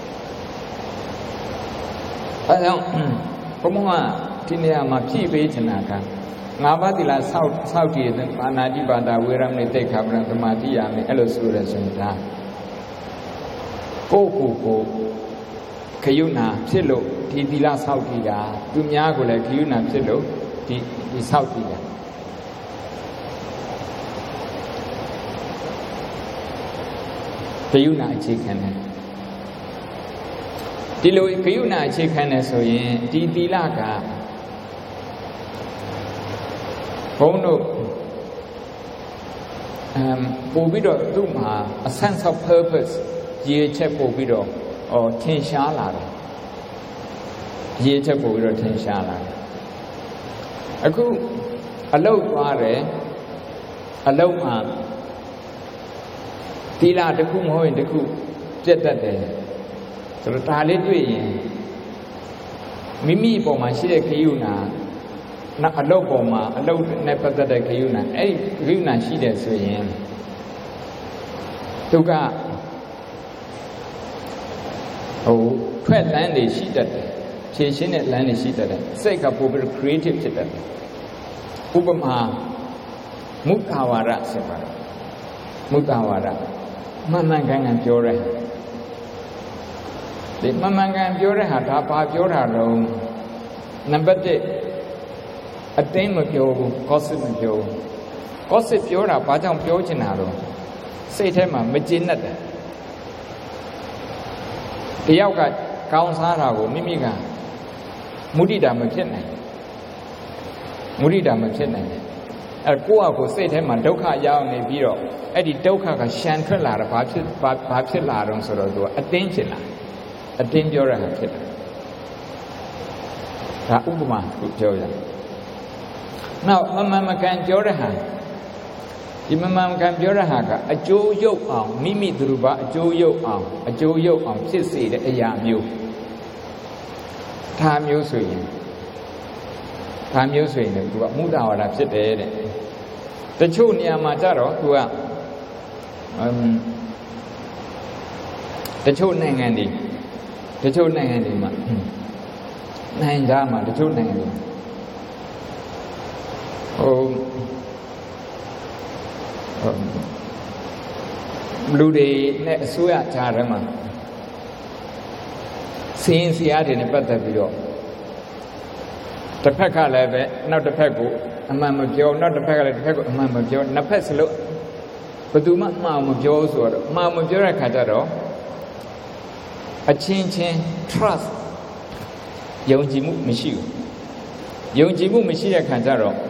အဲကြောင့်ဘုံကဒီနေရာမှာဖြည့်ပေးချင်တာကငါးပါးသီလစောက်တည်တဲ့ပါဏာတိပါဒဝေရမဏိတိတ်ခါပရံသမာဓိရမယ်အဲ့လိုဆိုရဆိုရင်ဒါကိုယ့်ကိုခယုဏဖြစ်လို့ဒီသီလစောက်တည်တာသူများကိုလည်းခယုဏဖြစ်လို့ဒီစောက်တည်တာခယုဏအခြေခံတယ်ဒီလိုခယုဏအခြေခံတယ်ဆိုရင်ဒီသီလကဘုန်းတို့ပို့ပြီးတော့သူ့မှာ a sense of purpose ရည်ချက်ပို့ပြီးတော့ထင်ရှားလာတယ်ရည်ချက်ပို့ပြီးတော့ထင်ရှားလာတယ်အခုအလုတ်သွားတယ်အလုတ်မှာသီလတစ်ခုမဟုတ်ရင်တစ်ခုပြတ်တတ်တယ်ဆိုတော့ဒါလေးတွေ့ရင်မိမိအပေါ်မှာရှိတဲ့ခယုဏနောက်အလုတ်ပေါ်မှာအလုတ်နဲ့ပတ်သက်တဲ့ခယုဏအဲ့ဒီခယုဏရှိတယ်ဆိုရင်သူကထွက်လန်းနေရှိတတ်တယ်ဖြည့်ရှင်းတဲ့လန်းနေရှိတတ်တယ်စိတ်ကပိုပြီး creative ဖြစ်တတ်တယ်ဥပမာမုဿဝါဒဆိုပါတော့မုဿဝါဒမှန်မှန်ကန်ကန်ပြောရဲဒီမှန်မှန်ကန်ပြောတဲ့ဟာဒါပါပြောတာတော့နံပါတ်1အတင်းမပြောဘူး gossip မပြောဘူး gossip ပြောတာဘာကြောင့်ပြောချင်တာတော့စိတ်ထဲမှာမကျေနပ်တယ်တယောက်ကကောင်းစားတာကိုမိမိကမုဒိတာမဖြစ်နိုင်မုဒိတာမဖြစ်နိုင်တယ်အဲကိုယ့်အကိုစိတ်ထဲမှာဒုက္ခရောက်နေပြီးတော့အဲ့ဒီဒုက္ခကရှံထွက်လာတာဘာဖြစ်လာတော့ဆိုတော့သူကအတင်းဖြစ်လာအတင်းပြောရတာဖြစ်တယ်ဒါဥပမာကိုပြောရနောက်မမကန်ပြောတဲ့ဟာဒီမကန်ပြောတဲ့ဟာကအကျိုးရုပ်အောင်မိမိသူတို့ဘာအကျိုးရုပ်အောင်ဖြစ်စေတဲ့အရာမျိုးဒါမျိုးဆိုရင်လည်းသူကမုဒ္ဒဝါဒဖြစ်တယ်တဲ့တချို့နေရာမှာကြတော့သူကတချို့နိုင်ငံတွေမှာနိုင်ငံသားမှာတချို့နိုင်ငံတွေလူတွေနဲ့အစိုးရကြားထဲမှာစီရင်စီအားတွေနဲ့ပတ်သက်ပြီးတော့တစ်ဖက်ကလည်းပဲနောက်တစ်ဖက်ကိုအမှန်မပြောနောက်တစ်ဖက်ကလည်းတစ်ဖက်ကိုအမှန်မပြောနှစ်ဖက်စလုံးဘယ်သူမှမှားမပြောဆိုတော့မှားမပြောတဲ့ခါကျတော့အချင်းချင်း trust ယုံကြည်မှုမရှိဘူးယုံကြည်မှုမရှိတဲ့ခါကျတော့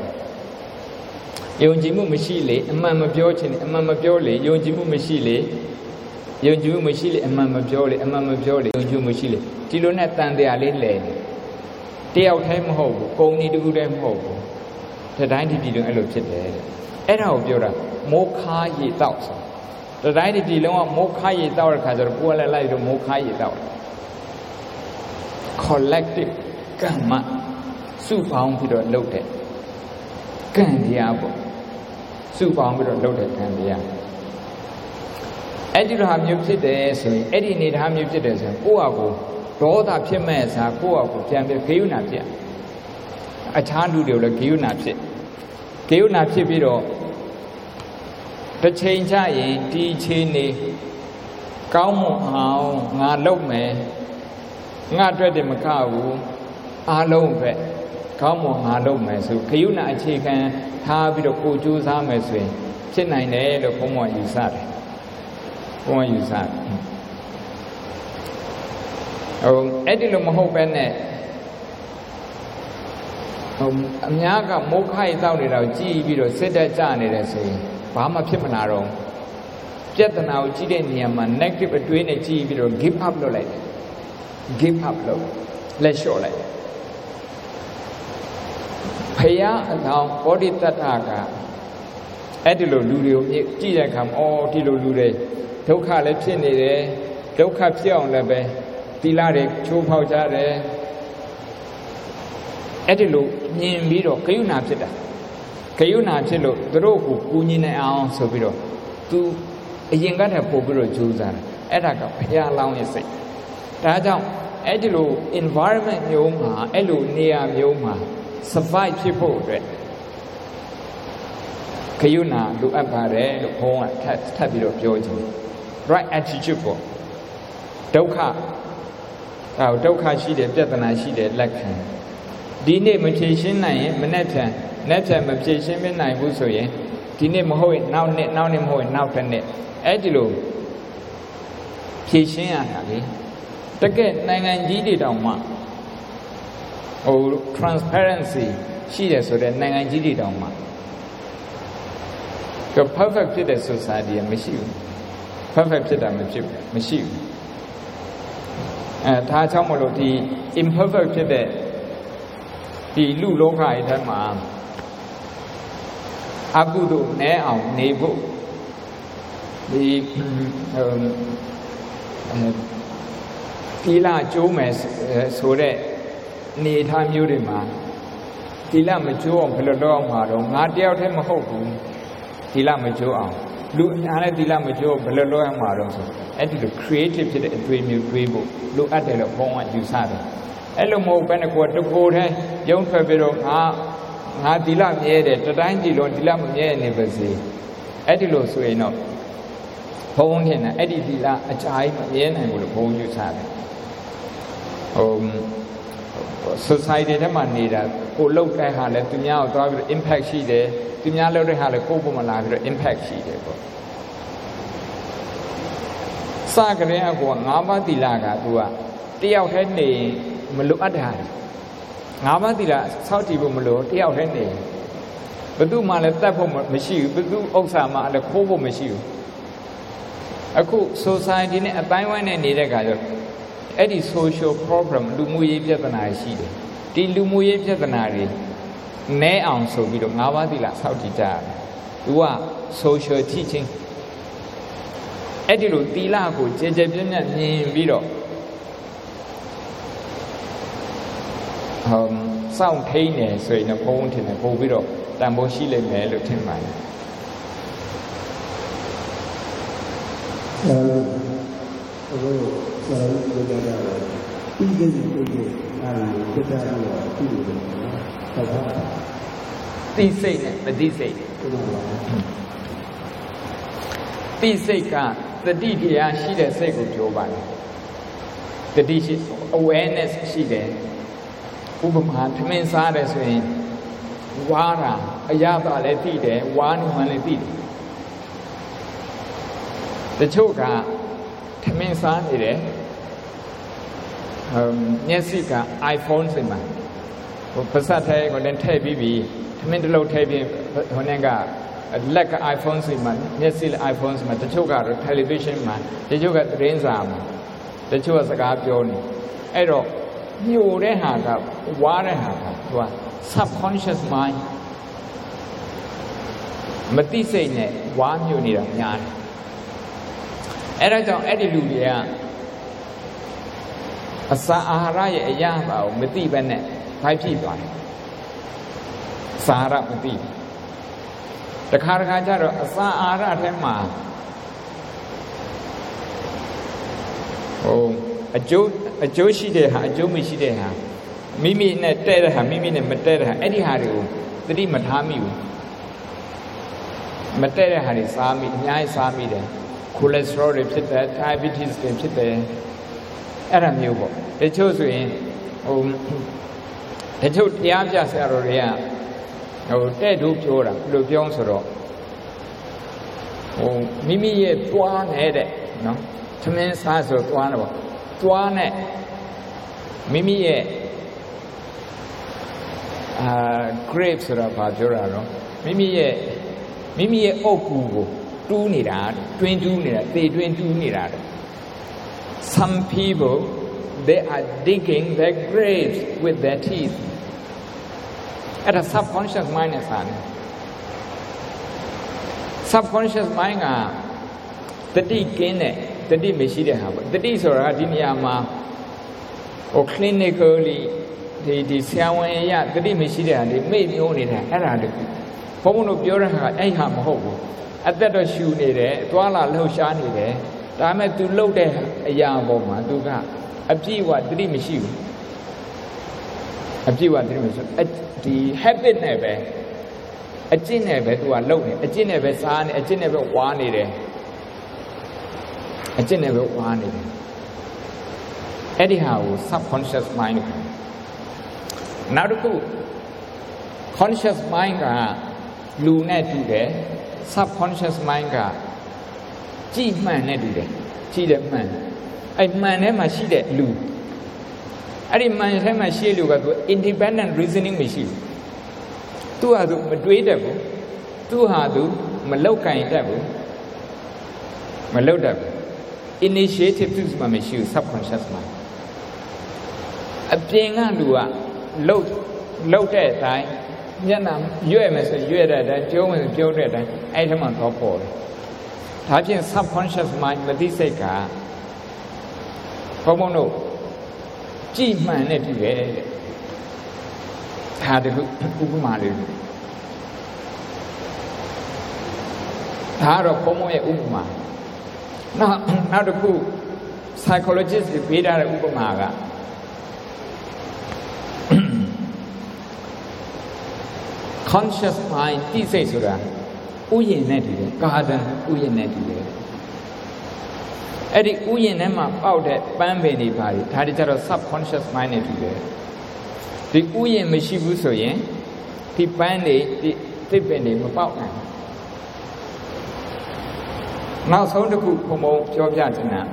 ယုံကြည်မှုမရှိလေအမှန်မပြောချင်အမှန်မပြောလေယုံကြည်မှုမရှိလေယုံကြည်မှုမရှိလေအမှန်မပြောလေအမှန်မပြောလေယုံကြည်မှုရှိလေဒီလိုနဲ့တန်တရားလေးလဲတယောက်တည်းမဟုတ်ဘူးကုံကြီးတစ်ခုတည်းမဟုတ်ဘူးတတိုင်းတစ်ပြည်လုံးအဲ့လိုဖြစ်တယ်အဲ့ဒါကိုပြောတာမောခါရေတောက်ဆိုတတိုင်းတစ်ပြည်လုံးကမောခါရေတောက်တဲ့ခါကျတော့ကိုယ်လည်းလိုက်တော့မောခါရေတောက် collective ကံမစုပေါင်းပြီးတော့လုပ်တဲ့ကံတရားပေါ့စုပေါင်းပြီးတော့လုပ်တဲ့ကံတရားအဲ့ဒီလိုဟာမျိုးဖြစ်တယ်ဆိုရင်အဲ့ဒီအနေထားမျိုးဖြစ်တယ်ဆိုရင်ကိုယ့်ဟာကိုဒေါသဖြစ်မဲ့အစားကိုယ့်ဟာကိုပြန်ပြီးဂေယုဏဖြစ်အခြားလူတွေကိုလည်းဂေယုဏဖြစ်ပြီးတော့တစ်ချိန်ချရင်ဒီချိန်နေကောင်းမွန်အောင်ငါလုပ်မယ်ငါအတွက်တည်းမကဘူးအားလုံးပဲကောင်းမွန်ငါလုပ်မယ်ဆိုဂေယုဏအခြေခံထားပြီးတော့ကိုကြိုးစားမယ်ဆိုရင်ဖြစ်နိုင်တယ်လို့ဘုန်းတော်ယူဆတယ်ဘုန်းတော်ယူဆတယ်အဲ့ဒီလိုမဟုတ်ပဲနဲ့အများကမုခရိုက်တောက်နေတော့ကြည်ပြီးတော့စစ်တက်ကြနေတယ်ဆိုရင်ဘာမှဖြစ်မလာတော့ပြဿနာကိုကြည့်တဲ့နေရာမှာ negative အတွေးနဲ့ကြည်ပြီးတော့ give up လုပ်လိုက်တယ် give up လုပ်လက်လျှော့လိုက်ဖယားအလောင်းဘောဓိတတ္တကအဲ့ဒီလိုလူတွေကိုကြည့်တဲ့အခါမှာအော်ဒီလိုလူတွေဒုက္ခလည်းဖြစ်နေတယ်ဒုက္ခဖြစ်အောင်လည်းပဲသီလတွေချိုးဖောက်ကြတယ်အဲ့ဒီလိုမြင်ပြီးတော့ဂယုဏဖြစ်တာဂယုဏဖြစ်လို့သူတို့ကိုကူညီနိုင်အောင်ဆိုပြီးတော့သူအရင်ကတည်းကပို့ပြီးတော့ကြိုးစားတယ်အဲ့ဒါကဘုရားလောင်းရဲ့စိတ်ဒါကြောင့်အဲ့ဒီလို environment မျိုးမှာအဲ့လိုနေရာမျိုးမှာ survive ဖြစ်ဖို့အတွက်ဂယုဏလိုအပ်ပါတယ်လို့ဘုန်းကထပ်ပြီးတော့ပြောချင်တယ် right attitude ပေါ့ဒုက္ခဒုက္ခရှိတယ်ပြဿနာရှိတယ်လက်ခံဒီနေ့မဖြေရှင်းနိုင်ရင်မနေ့ပြန်မဖြေရှင်းမနိုင်ဘူးဆိုရင်ဒီနေ့မဟုတ်ရင်နောက်နေ့မဟုတ်ရင်နောက်တစ်နေ့အဲ့ဒီလိုဖြေရှင်းရတာလေတကယ်နိုင်ငံကြီးတွေတောင်မှtransparency ရှိတယ်ဆိုတဲ့နိုင်ငံကြီးတွေတောင်မှperfect ဖြစ်တဲ့ society မရှိဘူး perfect ဖြစ်တာမရှိဘူးဒါကြောင့်မလို့ဒီ imperfect ဖြစ်တဲ့ဒီလူလောကရဲ့ထဲမှာအကုသို့နဲအောင်နေဖို့ဒီသီလကျိုးမယ်ဆိုတဲ့နေထားမျိုးတွေမှာသီလမကျိုးအောင်ဘယ်လိုလုပ်အောင်မှာတော့ငါတယောက်တည်းမဟုတ်ဘူးသီလမကျိုးအောင်လူအားနဲ့သီလမကျိုးဘယ်လိုလုပ်အောင်မှာတော့ဆိုအဲ့ဒီလို creative ဖြစ်တဲ့အတွေ့အမျိုးတွေးဖို့လိုအပ်တယ်လို့ဘုန်းကယူဆတယ်အဲ့လိုမဟုတ်ဘဲနဲ့ကိုယ်တကိုယ်တည်းရုံးထွက်ပြီးတော့ငါသီလမြဲတယ်တတိုင်းကြည်လို့သီလမမြဲနေပါစေအဲ့ဒီလိုဆိုရင်တော့ဘုန်းထင်တယ်အဲ့ဒီသီလအကြာကြီးမမြဲနိုင်ဘူးလို့ဘုန်းယူဆတယ်society ထဲမှာနေတာကိုလှုပ်တဲ့ဟာလဲသူများကိုသွားပြီးတော့ impact ရှိတယ်သူများလှုပ်တဲ့ဟာလဲကိုယ့်ပုံမှာလာပြီးတော့ impact ရှိတယ်ပေါ့စကရင်အကော၅ပါးသီလကသူကတယောက်တည်းနေမလိုအပ်တာ၅ပါးသီလစောင့်တည်ဖို့မလိုတယောက်တည်းနေဘယ်သူမှလည်းတတ်ဖို့မရှိဘူးဘယ်သူဥစ္စာမှလည်းခိုးဖို့မရှိဘူးအခု society နဲ့အတိုင်းဝိုင်းနဲ့နေတဲ့အခါကျတော့အဲ့ဒီ social problem လူမှုရေးပြဿနာရှိတယ်ဒီလူမှုရေးပြဿနာတွေနဲအောင်ဆိုပြီးတော့၅ပါးသီလစောင့်တည်ကြရတယ်သူက social teaching အဲ့ဒီလိုသီလကိုကြည်ကြဲပြည့်ပြည့်မြင်ပြီးတော့စောင့်ထိန်နေဆိုရင်ဘုန်းထင်တယ်ပို့ပြီးတော့တန်ဖိုးရှိလိမ့်မယ်လို့ထင်ပါတယ်အခုဆရာတို့ပြောကြတာပြီးခဲ့တဲ့အဲ့ဒီတက်တာတော့ပြီးတယ်နော်ဟုတ်ပါသိစိတ်နဲ့မသိစိတ်သိစိတ်ကတတိတရားရှိတဲ့စိတ်ကိုပြောပါတယ်တတိရှိ awareness ရှိတယ်ဥပမာထမင်းစားတယ်ဆိုရင်ဝါတာအရသာလည်းသိတယ်ဝါနေမှလည်းသိတယ်တချို့ကထမင်းစားနေတယ်မျက်စိက iPhone စင်မှာပါစတ်ထဲကိုလည်းထည့်ပြီးထမင်းတစ်လုံးထည့်ပြီးဟိုနဲ့က lက်က iPhone စီမှာမျက်စိ iPhone စီမှာတချို့ကတော့ television မှာတချို့ကသတင်းစာမှာတချို့ကစကားပြောနေအဲ့တော့ညိုတဲ့ဟာကဝါတဲ့ဟာကသူက subconscious mind မသိစိတ်နဲ့ဝါညိုနေတာများတယ်အဲ့ဒါကြောင့်အဲ့ဒီလူတွေကအစာအာဟာရရဲ့အရာပါကိုမသိဘဲနဲ့ဖိုက်ဖြစ်သွားတယ်စာရမသိတခါကျတော့အစာအာဟာရထဲမှာအကျိုးရှိတဲ့ဟာအကျိုးမရှိတဲ့ဟာမိမိနဲ့တဲ့တဲ့ဟာမိမိနဲ့မတဲ့တဲ့ဟာအဲ့ဒီဟာတွေကိုသတိမထားမိဘူးမတဲ့တဲ့ဟာတွေစားမိအများကြီးစားမိတယ်ကိုလက်စထရောတွေဖြစ်တယ် diabetes တွေဖြစ်တယ်အဲ့ဒါမျိုးပေါ့တချို့ဆိုရင်တချို့တရားပြဆရာတော်တွေကတဲ့တို့ပြောတာဘယ်လိုပြောဆိုတော့မိမိရဲ့သွားနေတဲ့နော်သမင်းစားဆိုသွားတယ်ပေါ့သွားနဲ့မိမိရဲ့grape ဆိုတာဘာပြောတာတော့မိမိရဲ့အုတ်ကူကိုတူးနေတာတွင်းတူးနေတာသေတွင်းတူးနေတာတဲ့ some people they are digging their graves with their teeth အဲ့ဒါ subconscious mind နဲ့ဆိုင် subconscious mind ကတတိကင်းတဲ့တတိမရှိတဲ့ဟာပေါ့တတိဆိုတာဒီနေရာမှာclinically ဒီဆရာဝန်ရတတိမရှိတဲ့ဟာဒီမိတ်မျိုးနေတဲ့အဲ့ဒါတခုဘုန်းဘုန်းတို့ပြောတဲ့ဟာအဲ့ဟာမဟုတ်ဘူးအသက်တော့ရှူနေတယ်သွားလာလှုပ်ရှားနေတယ်ဒါပေမဲ့ तू လှုပ်တဲ့အရာပေါ်မှာ तू ကအပြည့်အဝတတိမရှိဘူးအပြည့်အဝတတိမရှိဒီ habit နဲ့ပဲအကျင့်နဲ့ပဲ तू ကလှုပ်နေအကျင့်နဲ့ပဲစားနေအကျင့်နဲ့ပဲဝါနေတယ်အကျင့်နဲ့ပဲဝါနေတယ်အဲ့ဒီဟာကို subconscious mind ကနောက်တစ်ခု conscious mind ကလူနဲ့တူတယ် subconscious mind ကကြည်မှန်နဲ့တူတယ်ကြည်တယ်မှန်အဲ့မှန်ထဲမှာရှိတဲ့လူအဲ့ဒီမှန်ထဲမှာရှိတဲ့လူကသူ independent reasoning မရှိဘူးသူဟာသူမတွေးတတ်ဘူးသူဟာသူမလောက်ကင်တတ်ဘူးမလောက်တတ်ဘူး initiative သူမှမရှိဘူး subconscious mind အပြင်ကလူကလောက်တဲ့အတိုင်းမျက်နှာရွဲ့မယ်ဆိုရွဲ့တဲ့အတိုင်းပြောမယ်ဆိုပြောတဲ့အတိုင်းအဲ့ဒီမှာတော့ပေါ်တယ်ဒါဖြင့် subconscious mind မသိစိတ်ကဘုံဘုံတို့ကြည်မှန်နဲ့တူတယ်ဒါတခုဥပမာလေးဒါတော့ဘုံဘုံရဲ့ဥပမာနောက်တစ်ခု psychologist တွေပေးထားတဲ့ဥပမာကconscious mind သိစိတ်ဆိုတာဥယျာဉ်နဲ့တူတယ် garden ဥယျာဉ်နဲ့တူတယ်အဲ့ဒီဥယျာဉ်ထဲမှာပေါက်တဲ့ပန်းပင်တွေပါတွေဒါတွေကျတော့ subconscious mind နဲ့တူတယ်ဒီဥယျာဉ်မရှိဘူးဆိုရင်ဒီပန်းတွေဒီသစ်ပင်တွေမပေါက်နိုင်နောက်ဆုံးတစ်ခုဘုံဘုံပြောပြချင်တာ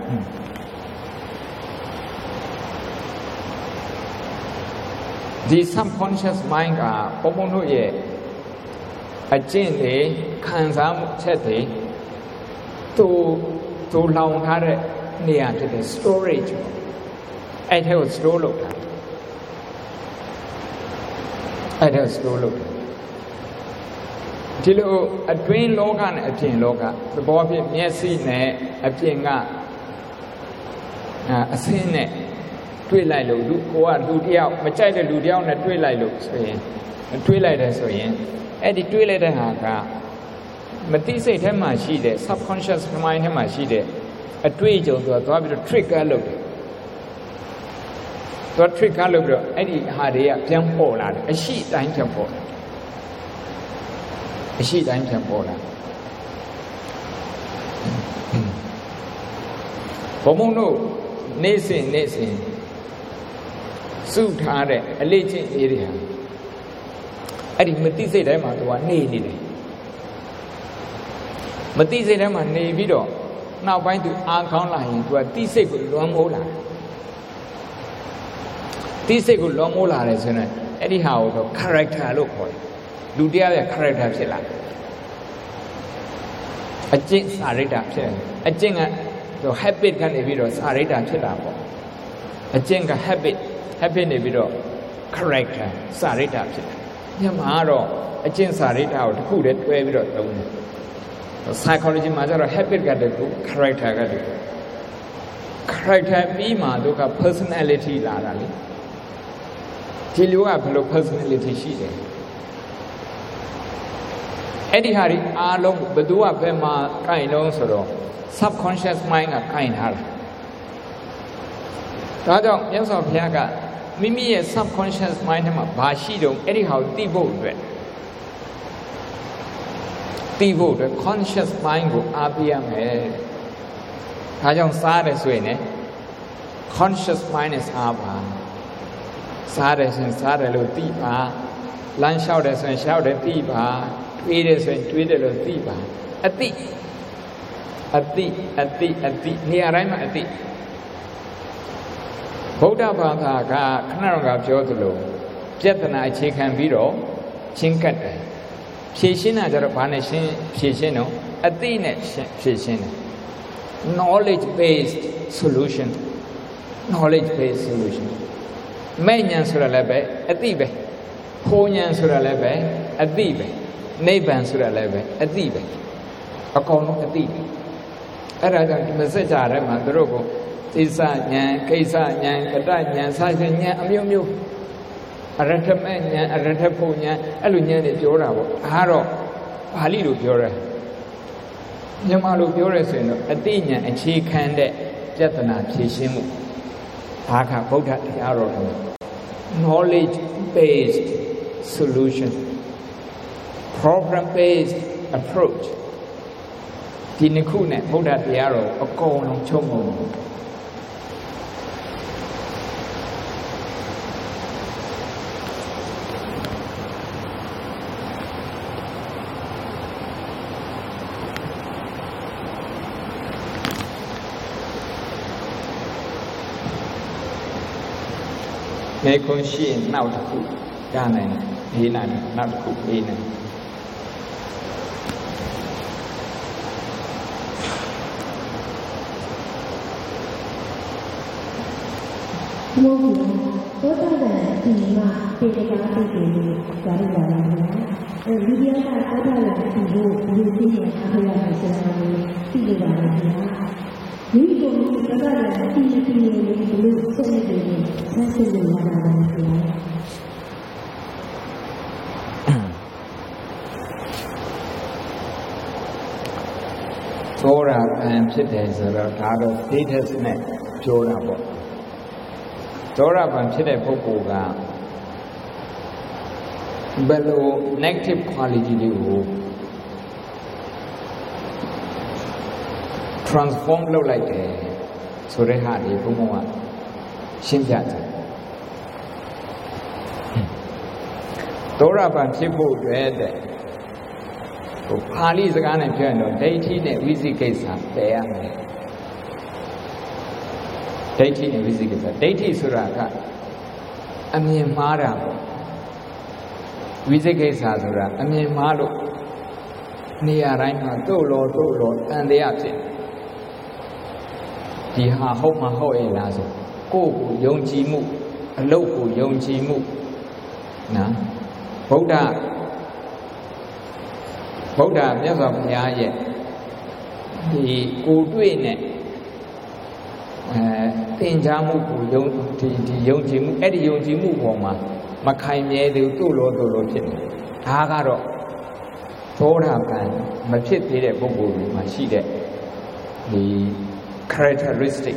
ဒီ subconscious mind ကဘုံဘုံတို့ရဲ့အကျင့်တွေခံစားမှုချက်တွေသူလောင်ထားတဲ့နေရာဖြစ်တဲ့ storage အဲ့ဒါကို store လုပ်တာအဲ့ဒါ store လုပ်တာဒီလိုအတွင်းလောကနဲ့အပြင်လောကသဘောဖြင့်မျက်စိနဲ့အပြင်ကအဆင်းနဲ့တွေ့လိုက်လို့ကိုကလူတယောက်မကြိုက်တဲ့လူတယောက်နဲ့တွေ့လိုက်လို့ဆိုရင်တွေ့လိုက်တယ်ဆိုရင်အဲ့ဒီတွေ့လိုက်တဲ့ဟာကမသိစိတ်ထဲမှာရှိတဲ့ subconscious mind ထဲမှာရှိတဲ့အတွေ့အကြုံဆိုတာသွားပြီးတော့ trigger လုပ်တယ်သူက trigger လုပ်ပြီးတော့အဲ့ဒီဟာတွေကပြန်ပေါ်လာတယ်အရှိတိုင်းပြန်ပေါ်လာအရှိတိုင်းပြန်ပေါ်လာဘုံဘုံတို့နေ့စဉ်စုထားတဲ့အလေးချင်းလေးတွေဟာအဲ့ဒီမသိစိတ်တိုင်းမှာသူကနေတယ်မသိစိတ်တိုင်းမှာနေပြီးတော့နောက်ပိုင်းသူအားကောင်းလာရင်သူကသိစိတ်ကိုလွန်မိုးလာတယ်သိစိတ်ကိုလွန်မိုးလာတယ်ဆိုရင်အဲ့ဒီဟာကိုတော့ character လို့ခေါ်တယ်လူတရားရဲ့ character ဖြစ်လာတယ်အကျင့်စာရိတ္တဖြစ်တယ်အကျင့်က habit ကနေပြီးတော့စာရိတ္တဖြစ်တာပေါ့အကျင့်က habit နေပြီးတော့ character စာရိတ္တဖြစ်တယ်မြန်မာကတော့အကျင့်စာရိတ္တကိုတစ်ခုတည်းတွဲပြီးတော့သုံးတယ် psychology မှာကျတော့ habit ကတည်းက character ကတည်းက character ပြီးမှတို့က personality လာတာလေဒီလူကဘယ်လို personality ရှိတယ်အဲ့ဒီဟာဒီအားလုံးဘယ်သူကဘယ်မှာကိုင်လုံးဆိုတော့ subconscious mind ကကိုင်ထားတာဒါကြောင့်မြတ်စွာဘုရားကမိမိရဲ့ subconscious mind ထဲမှာဘာရှိတုံးအဲ့ဒီဟာကိုသိဖို့အတွက် conscious mind ကိုအားပေးရမယ်ဒါကြောင့်စားတယ်ဆိုရင်လည်း conscious mind နဲ့စားပါစားတယ်ဆိုရင်စားတယ်လို့သိပါလမ်းလျှောက်တယ်ဆိုရင်လျှောက်တယ်သိပါတွေးတယ်ဆိုရင်တွေးတယ်လို့သိပါအသိနေရာတိုင်းမှာအသိဗုဒ္ဓဘာသာကခဏတော့ကပြောသလိုပြဿနာအခြေခံပြီးတော့ချင်းကပ်တယ်ဖြေရှင်းတာကြတော့ဘာနဲ့ရှင်းဖြေရှင်းတော့အသိနဲ့ဖြေရှင်းတယ် knowledge based solution မဲ့ဉာဏ်ဆိုတာလည်းပဲအသိပဲဖိုးဉာဏ်ဆိုတာလည်းပဲအသိပဲနိဗ္ဗာန်ဆိုတာလည်းပဲအသိပဲအကုန်လုံးအသိပဲအဲ့ဒါကြောင့်ဒီမစက်ကြထဲမှာသူတို့ကိုသိစဉာဏ်ကိစ္စဉာဏ်ကတဉာဏ်စာရှင်ဉာဏ်အမျိုးမျိုးအရထမဲ့ဉာဏ်အရထဖို့ဉာဏ်အဲ့လိုဉာဏ်တွေပြောတာပေါ့ဒါကတော့ပါဠိလိုပြောတယ်မြန်မာလိုပြောရဲဆိုရင်တော့အသိဉာဏ်အခြေခံတဲ့ပြဿနာဖြေရှင်းမှုဘာကဗုဒ္ဓတရားတော်ကို knowledge based solution problem based approach ဒီနှစ်ခုနဲ့ဗုဒ္ဓတရားတော်အကုန်လုံးချုပ်ငုံနေခွန်ရှိရင်နောက်တစ်ခုရနိုင်နေနိုင်နောက်တစ်ခုပေးနိုင်မို့တော့တော့တဲ့ဒီမှာတေတကားသိတယ်လို့ကြားရပါတယ်။အဲဒီဒီကကတော့တဲ့ဒီကိုလူကြီးရဲ့အားရတဲ့ဆရာတွေသိနေပါတယ်ခင်ဗျာ။ဒီကိုကတော့တဲ့ဒီလူစနေတွေဆက်စစ်နေရတာပါခင်ဗျာ။သောတာပန်ဖြစ်တယ်ဆိုတော့ဒါတော့ status နဲ့ပြောတာပေါ့သောတာပန်ဖြစ်တဲ့ပုဂ္ဂိုလ်ကဘယ်လို negative quality တွေကို transform လုပ်လိုက်တယ်ဆိုတဲ့ဟာဒီဘုံဘုံကရှင်းပြတယ်သောတာပန်ဖြစ်ဖို့အတွက်တဲ့ပါဠိစကားနဲ့ပြောရင်တော့ဒိဋ္ဌိနဲ့ဝိသိကိစ္စပယ်ရမယ်ဒိဋ္ဌိနဲ့ဝိသိကိစ္စဒိဋ္ဌိဆိုတာကအမြင်မှားတာပေါ့ဝိသိကိစ္စဆိုတာအမြင်မှားလို့နေရာတိုင်းမှာတို့လောတန်တရားဖြစ်ဒီဟာဟုတ်မဟုတ်ရဲ့လားဆိုကိုယ့်ကိုယုံကြည်မှုအလုတ်ကိုယုံကြည်မှုနော်ဗုဒ္ဓမြတ်စွာဘုရားရဲ့ဒီကိုတွေ့နဲ့သင်ကြားမှုကိုယုံကြည်မှုအဲ့ဒီယုံကြည်မှုပေါ်မှာမခိုင်မြဲသေးဘူးတို့လို့ဖြစ်နေဒါကတော့သောတာပန်မဖြစ်သေးတဲ့ပုဂ္ဂိုလ်တွေမှာရှိတဲ့ဒီ characteristic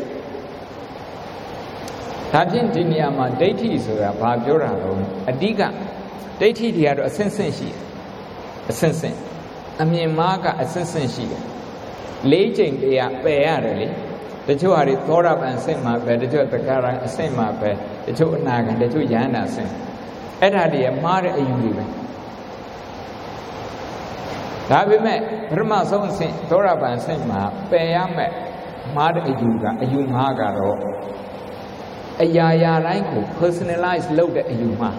ဒါဖြင့်ဒီနေရာမှာဒိဋ္ဌိဆိုတာဘာပြောတာလဲအဓိကဒိဋ္ဌိတွေကတော့အဆင့်ဆင့်ရှိတယ်အဆင့်ဆင့်အမြင်မှားကအဆင့်ဆင့်ရှိတယ်၄ချိန်တရားပယ်ရတယ်လေတချို့ဟာတွေသောတာပန်အဆင့်မှာပဲတချို့သက္ကာရအဆင့်မှာပဲတချို့အနာဂံတချို့ယန္တာအဆင့်အဲ့ဒါတွေမှားတဲ့အယူတွေပဲဒါပေမဲ့ပထမဆုံးအဆင့်သောတာပန်အဆင့်မှာပယ်ရမယ်မှားတဲ့အယူကအယူမှားကတော့အရာရာတိုင်းကို personalize လုပ်တဲ့အယူမှား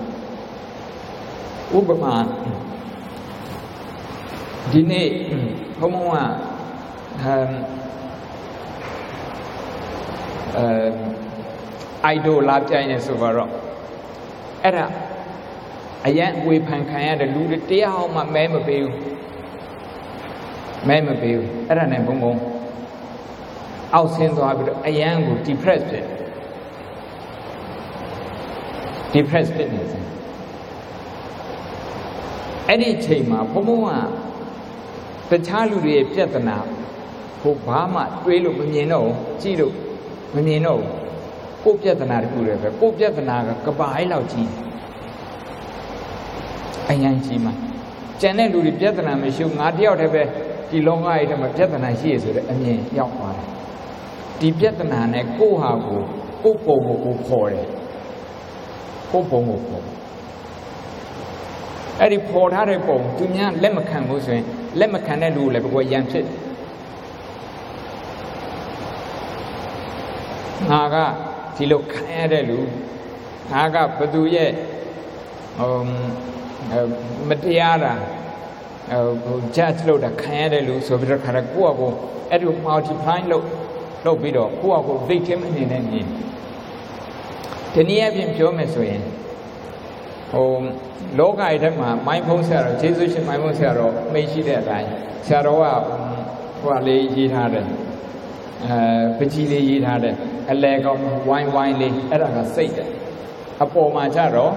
ဥပမာဒီနေ့ဘုံဘုံက idol လာပြိုင်နေဆိုတော့အဲ့ဒါအရန်ဝေဖန်ခံရတဲ့လူတွေတရားအောင်မှမဲမပေးဘူးအဲ့ဒါနဲ့ဘုံအောက်ဆင်းသွားပြီးတော့အရန်ကို depressed ဖြစ်နေတယ်အဲ့ဒီအချိန်မှာဘုံကတခြားလူတွေရဲ့ပြဿနာကိုဘာမှတွေးလို့မမြင်တော့ကြည့်လို့မမြင်တော့ကိုယ့်ပြဿနာတခုတည်းပဲကိုယ့်ပြဿနာကကဘာấyလောက်ကြီးအရန်ကြီးမှာကျန်တဲ့လူတွေပြဿနာမရှိဘူးငါတယောက်တည်းပဲဒီလောကကြီးထဲမှာပြဿနာရှိရဆိုတဲ့အမြင်ရောက်သွားတယ်ဒီပြဿနာနဲ့ကိုယ့်ဟာကိုယ့်ပုံကိုခေါ်တယ်ကိုယ့်ပုံကိုခေါ်အဲ့ဒီပေါ်ထားတဲ့ပုံသူများလက်မခံဘူးဆိုရင်လက်မခံတဲ့လူလည်းဘယ်ကိုရန်ဖြစ်ငါကဒီလိုခံရတဲ့လူငါကဘသူရဲ့မတရားတာjudge လုပ်တာခံရတဲ့လူဆိုပြီးတော့ခါတော့ကိုယ့်အကိုအဲ့ဒီ multiply လုပ်ပြီးတော့ကိုယ့်အကို victim အနေနဲ့မြင်ဒီနည်းအပြင်ပြောမယ်ဆိုရင်လောကကြီးထဲမှာမိုင်းဖုံးဆရာတော်ယေရှုရှင်မိုင်းဖုံးဆရာတော်မိတ်ရှိတဲ့အတိုင်းဆရာတော်ကဟိုလေးရေးထားတယ်ပကြီးလေးရေးထားတယ်အလဲကောင်းဝိုင်းလေးအဲ့ဒါကစိတ်တယ်အပေါ်မှာကျတော့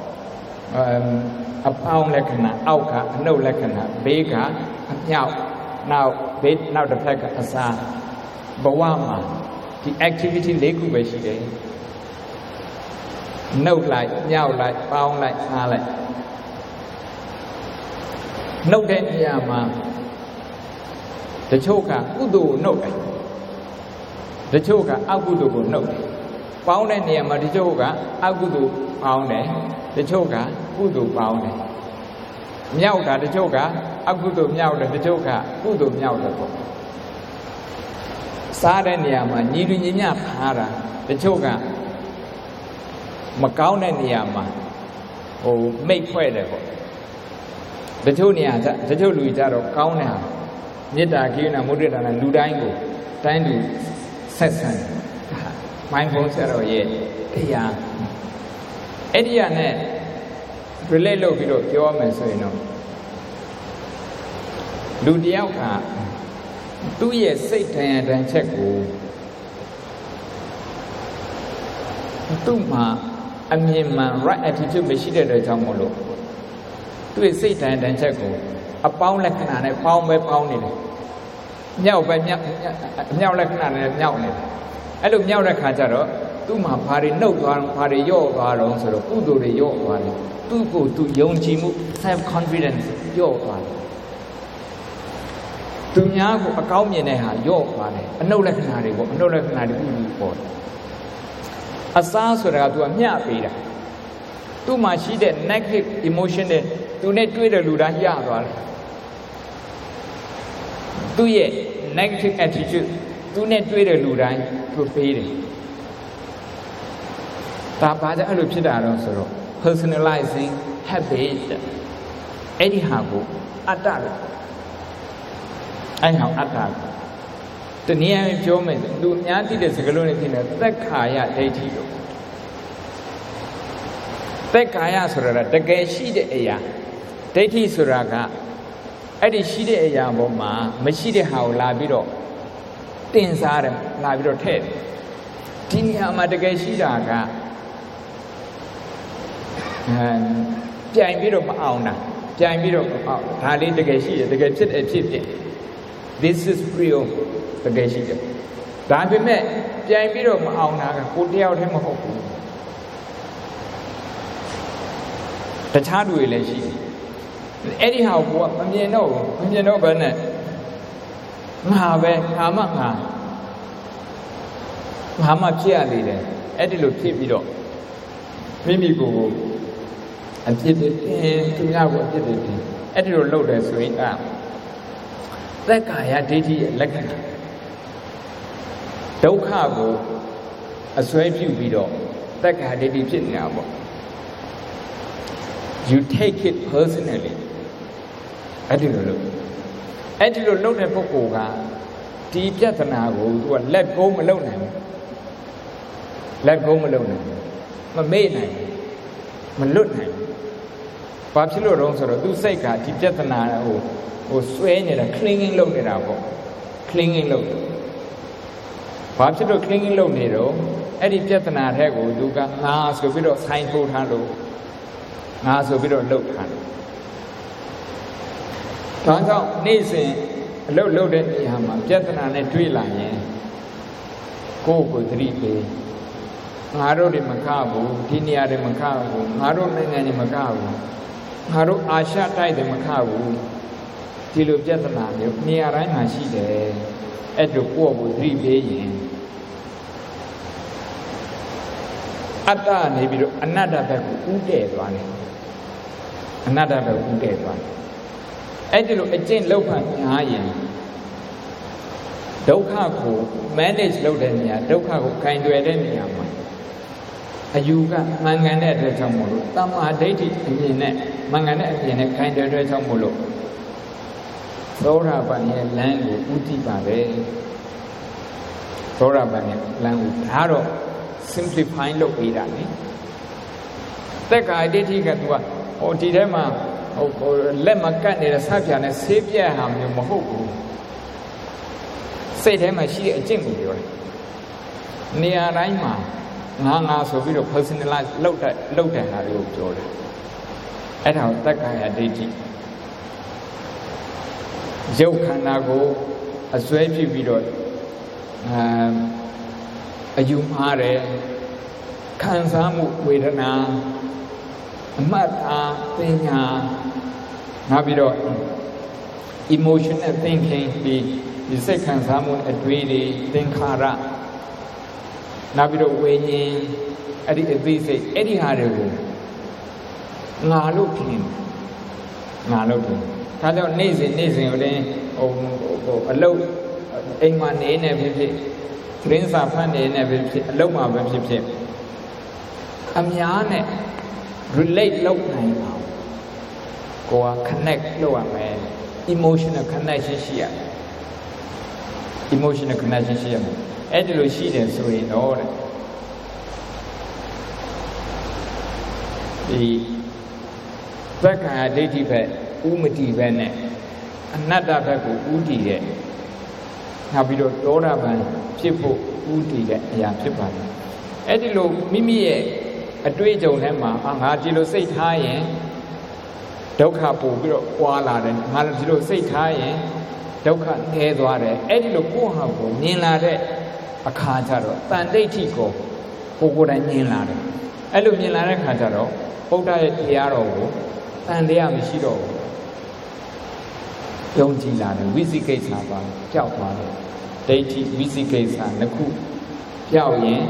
အပေါင်းလက္ခဏာအောက်ကအနှုတ်လက္ခဏာဘေးကအမြောက်နောက်တစ်ဖက်ကအစာဘဝမှာဒီ activity ၄ခုပဲရှိတယ်နှုတ်လိုက်မြောက်လိုက်ပေါင်းလိုက်စားလိုက်နှုတ်တဲ့နေရာမှာတချို့ကကုသိုလ်ကိုနှုတ်တယ်တချို့ကအကုသိုလ်ကိုနှုတ်တယ်ပေါင်းတဲ့နေရာမှာတချို့ကအကုသိုလ်ပေါင်းတယ်တချို့ကကုသိုလ်ပေါင်းတယ်မြောက်တာတချို့ကအကုသိုလ်မြောက်တယ်တချို့ကကုသိုလ်မြောက်တယ်ပေါ့စားတဲ့နေရာမှာညီလူညီမျှဖားတာတချို့ကမကောင်းတဲ့နေရာမှာမိတ်ဖွဲ့တယ်ပေါ့တချို့နေရာတချို့လူကြတော့ကောင်းတယ်မေတ္တာကိရုဏာမုဒိတာနဲ့လူတိုင်းကိုတိုင်းလူဆက်ဆံမိုင်းဖုံးဆရာတော်ရဲ့တရားအဲ့ဒီဟာနဲ့ relate လုပ်ပြီးတော့ပြောမယ်ဆိုရင်တော့လူတယောက်ကသူ့ရဲ့စိတ်တန်ချက်ကိုသူ့မှာအမြင်မှန် right attitude မရှိတဲ့အတွက်ကြောင့်မို့လို့သူ့ရဲ့စိတ်တန်ချက်ကိုအပေါင်းလက္ခဏာနဲ့ပေါင်းနေတယ်မြောက်လက္ခဏာနဲ့မြောက်နေတယ်အဲ့လိုမြောက်တဲ့ခါကျတော့သူ့မှာဘာတွေနှုတ်သွားဘာတွေယော့သွားတော့ဆိုတော့ကုသိုလ်တွေယော့သွားတယ်သူ့ကိုသူယုံကြည်မှု self confidence ယော့သွားတယ်သူများကိုအကောင်းမြင်တဲ့ဟာယော့သွားတယ်အနှုတ်လက္ခဏာတွေပေါ့အနှုတ်လက္ခဏာတွေပေါ့အစားဆိုတာကသူကမျှပေးတာသူ့မှာရှိတဲ့ negative emotion နဲ့သူနဲ့တွေ့တဲ့လူတိုင်းရသွားတယ်သူ့ရဲ့ negative attitude သူနဲ့တွေ့တဲ့လူတိုင်းသူပေးတယ်ဒါဘာကြောင့်အဲ့လိုဖြစ်တာတော့ဆိုတော့ personalizing habit အဲ့ဒီဟာကိုအတ္တလို့အဲ့ဟာအတ္တတနည်းအားဖြင့်ပြောမယ်လူအများသိတဲ့စကားလုံးနဲ့ဖြစ်နေသက်ခါယဒိဋ္ဌိလို့သက်ခါယဆိုတာတကယ်ရှိတဲ့အရာဒိဋ္ဌိဆိုတာကအဲ့ဒီရှိတဲ့အရာပေါ်မှာမရှိတဲ့ဟာကိုလာပြီးတော့တင်စားတယ်လာပြီးတော့ထည့်တယ်ဒီနေရာမှာတကယ်ရှိတာကပြိုင်ပြီးတော့မအောင်တာပြိုင်ပြီးတော့ဒါလေးတကယ်ရှိတယ်တကယ်ဖြစ်တယ်ဖြစ်တယ် this is real တကယ်ရှိတယ်ဒါပေမဲ့ပြိုင်ပြီးတော့မအောင်တာကကိုတယောက်တည်းမဟုတ်ဘူးတခြားလူတွေလည်းရှိတယ်အဲ့ဒီဟာကိုမမြင်တော့ဘယ်နဲ့ငါပဲငါမှဖြစ်ရသေးတယ်အဲ့ဒီလိုဖြစ်ပြီးတော့မိမိကိုယ်အဖြစ်ဖြစ်သူများကိုအဖြစ်ဖြစ်အဲ့ဒီလိုလုပ်တယ်ဆိုရင်သက်ကာယဒိဋ္ဌိရဲ့လက္ခဏာဒုက္ခကိုအစွဲပြုပြီးတော့သက်ကာယဒိဋ္ဌိဖြစ်နေတာပေါ့ you take it personally အဲ့ဒီလိုလုပ်တဲ့ပုဂ္ဂိုလ်ကဒီပြဿနာကိုသူကလက်ကုန်းမလုပ်နိုင်ဘူးလက်ကုန်းမလုပ်နိုင်ဘူးမမေ့နိုင်ဘူးမလွတ်နိုင်ဘူးဘာဖြစ်လို့တော့ဆိုတော့သူစိတ်ကဒီပြဿနာဟိုဆွဲနေတာ clinging လုပ်နေတာပေါ့ clinging လုပ်ဘာဖြစ်လို့ clinging လုပ်နေတော့အဲ့ဒီပြဿနာတဲ့ကိုသူကငါဆိုပြီးတော့ဆိုင်ထိုးထားလို့ငါဆိုပြီးတော့လှုပ်ထားတယ်ဒါကြောင့်နေ့စဉ်အလုပ်လုပ်တဲ့နေရာမှာပြဿနာနဲ့တွေ့လာရင်ကိုယ့်ကိုယ်သတိပေးငါတို့တွေမကဘူးဒီနေရာတွေမကဘူးငါတို့နိုင်ငံတွေမကဘူးငါတို့အာရှတိုက်တွေမကဘူးဒီလိုပြဿနာမျိုးနေရာတိုင်းမှာရှိတယ်အဲ့တို့ကိုယ့်ကိုယ်သတိပေးရင်အတ္တနေပြီးတော့အနတ္တဘက်ကိုဥတည်သွားတယ်အနတ္တဘက်ကိုဥတည်သွားတယ်အဲ့ဒီလိုအကျင့်လောက်ဖန်များရင်ဒုက္ခကို manage လုပ်တဲ့နေရာဒုက္ခကိုကင်တွယ်တဲ့နေရာမှာအယူကမှန်ကန်တဲ့အတွက်ကြောင့်မို့လို့တမ္မာဒိဋ္ဌိအမြင်နဲ့မှန်ကန်တဲ့အမြင်နဲ့ကင်တွယ်တဲ့အတွက်ကြောင့်မို့လို့သောရပန်ရဲ့လမ်းကိုဥတည်ပါပဲသောရပန်ရဲ့လမ်းကိုဒါတော့ simplify လုပ်ပေးတာလေသက်ကာဒိဋ္ဌိကသူကဟိုဒီထဲမှာဟိုလက်မကတ်နေတဲ့ဆပ်ပြာနဲ့ဆေးပြက်ဟာမျိုးမဟုတ်ဘူးစိတ်ထဲမှာရှိတဲ့အကျင့်ကိုပြောတယ်နေရာတိုင်းမှာငါဆိုပြီးတော့ personalize လုပ်တဲ့ဟာတွေကိုပြောတယ်အဲ့ဒါကိုသက်ကာယဒိဋ္ဌိရုပ်ခန္ဓာကိုအစွဲပြုပြီးတော့အယူမှားတယ်ခံစားမှုဝေဒနာအမှတ်အားပညာနောက်ပြီးတော့ emotional thinking ဒီစိတ်ခံစားမှုအတွေးတွေသင်္ခါရနောက်ပြီးတော့ဝိညာဉ်အဲ့ဒီအသိစိတ်အဲ့ဒီဟာတွေကိုငါလို့ထင်ငါလို့ထင်ဒါကြောင့်နေ့စဉ်ကိုလည်းဟိုအလုပ်အိမ်မှာနေနေဖြစ်ဖြစ်သတင်းစာဖတ်နေနေဖြစ်ဖြစ်အလုပ်မှာပဲဖြစ်ဖြစ်အများနဲ့ relate လုပ်နိုင်အောင်ကိုယ်က connect လုပ်ရမယ် emotional connection ရှိရမယ် emotional connection ရှိရမယ်အဲ့ဒီလိုရှိတယ်ဆိုရင်တော့ဒီသက္ကာဒိဋ္ဌိဘက်ဥမတိဘက်နဲ့အနတ္တဘက်ကိုဥတည်တဲ့နောက်ပြီးတော့သောတာပန်ဖြစ်ဖို့ဥတည်တဲ့အရာဖြစ်ပါတယ်အဲ့ဒီလိုမိမိရဲ့အတွေ့အကြုံထဲမှာငါဒီလိုစိတ်ထားရင်ဒုက္ခပို့ပြီးတော့ပွာလာတယ်ငါဒီလိုစိတ်ထားရင်ဒုက္ခနည်းသွားတယ်အဲ့ဒီလိုကိုယ့်ဟာကိုမြင်လာတဲ့အခါကျတော့တန်ဒိဋ္ဌိကိုကိုယ်တိုင်မြင်လာတယ်အဲ့လိုမြင်လာတဲ့အခါကျတော့ဗုဒ္ဓရဲ့တရားတော်ကိုတန်တရားမရှိတော့ဘူးယုံကြည်လာတယ်ဝိသိကိစ္စပါကြောက်သွားတယ်ဒိဋ္ဌိဝိသိကိစ္စနှစ်ခုကြောက်ရင်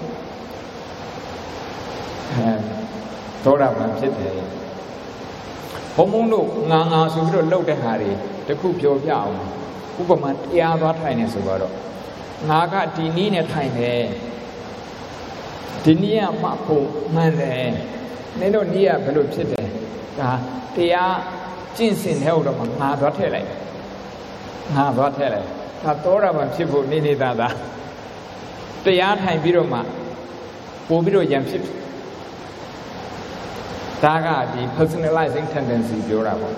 သောတာပန်ဖြစ်တယ်ဘုံဘုံတို့ငါဆိုပြီးတော့လှုပ်တဲ့ဟာတွေတခုပြောပြအောင်ဥပမာတရားသွားထိုင်နေဆိုတော့ငါကဒီနည်းနဲ့ထိုင်တယ်ဒီနည်းကမှဖို့မှန်တယ်နင်တို့နည်းကဘယ်လိုဖြစ်တယ်ဒါတရားကျင့်စဉ်ထဲတော့ငါသွားထည့်လိုက်ငါသွားထည့်လိုက်ဒါသောတာပန်ဖြစ်ဖို့နေသာသာတရားထိုင်ပြီးတော့မှပို့ပြီးတော့ရံဖြစ်ဒါကဒီ personalizing tendency ပြောတာပေါ့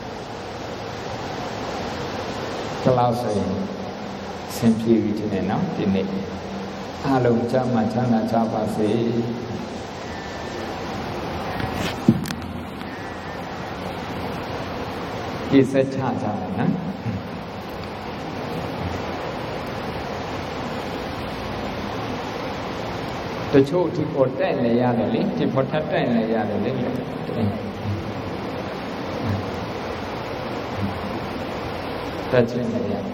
ဒီလောက်ဆိုရင်ဆင်ပြေပြီဒီနေ့နော်ဒီနေ့အားလုံးချမ်းသာချမ်းသာကြပါစေဒီစက်ချကြမယ်နော်တချို့ဒီပေါ်တက်နေရတယ်လေဒီပေါ်ထပ်တက်နေရတယ်လေတက်ချင်နေရ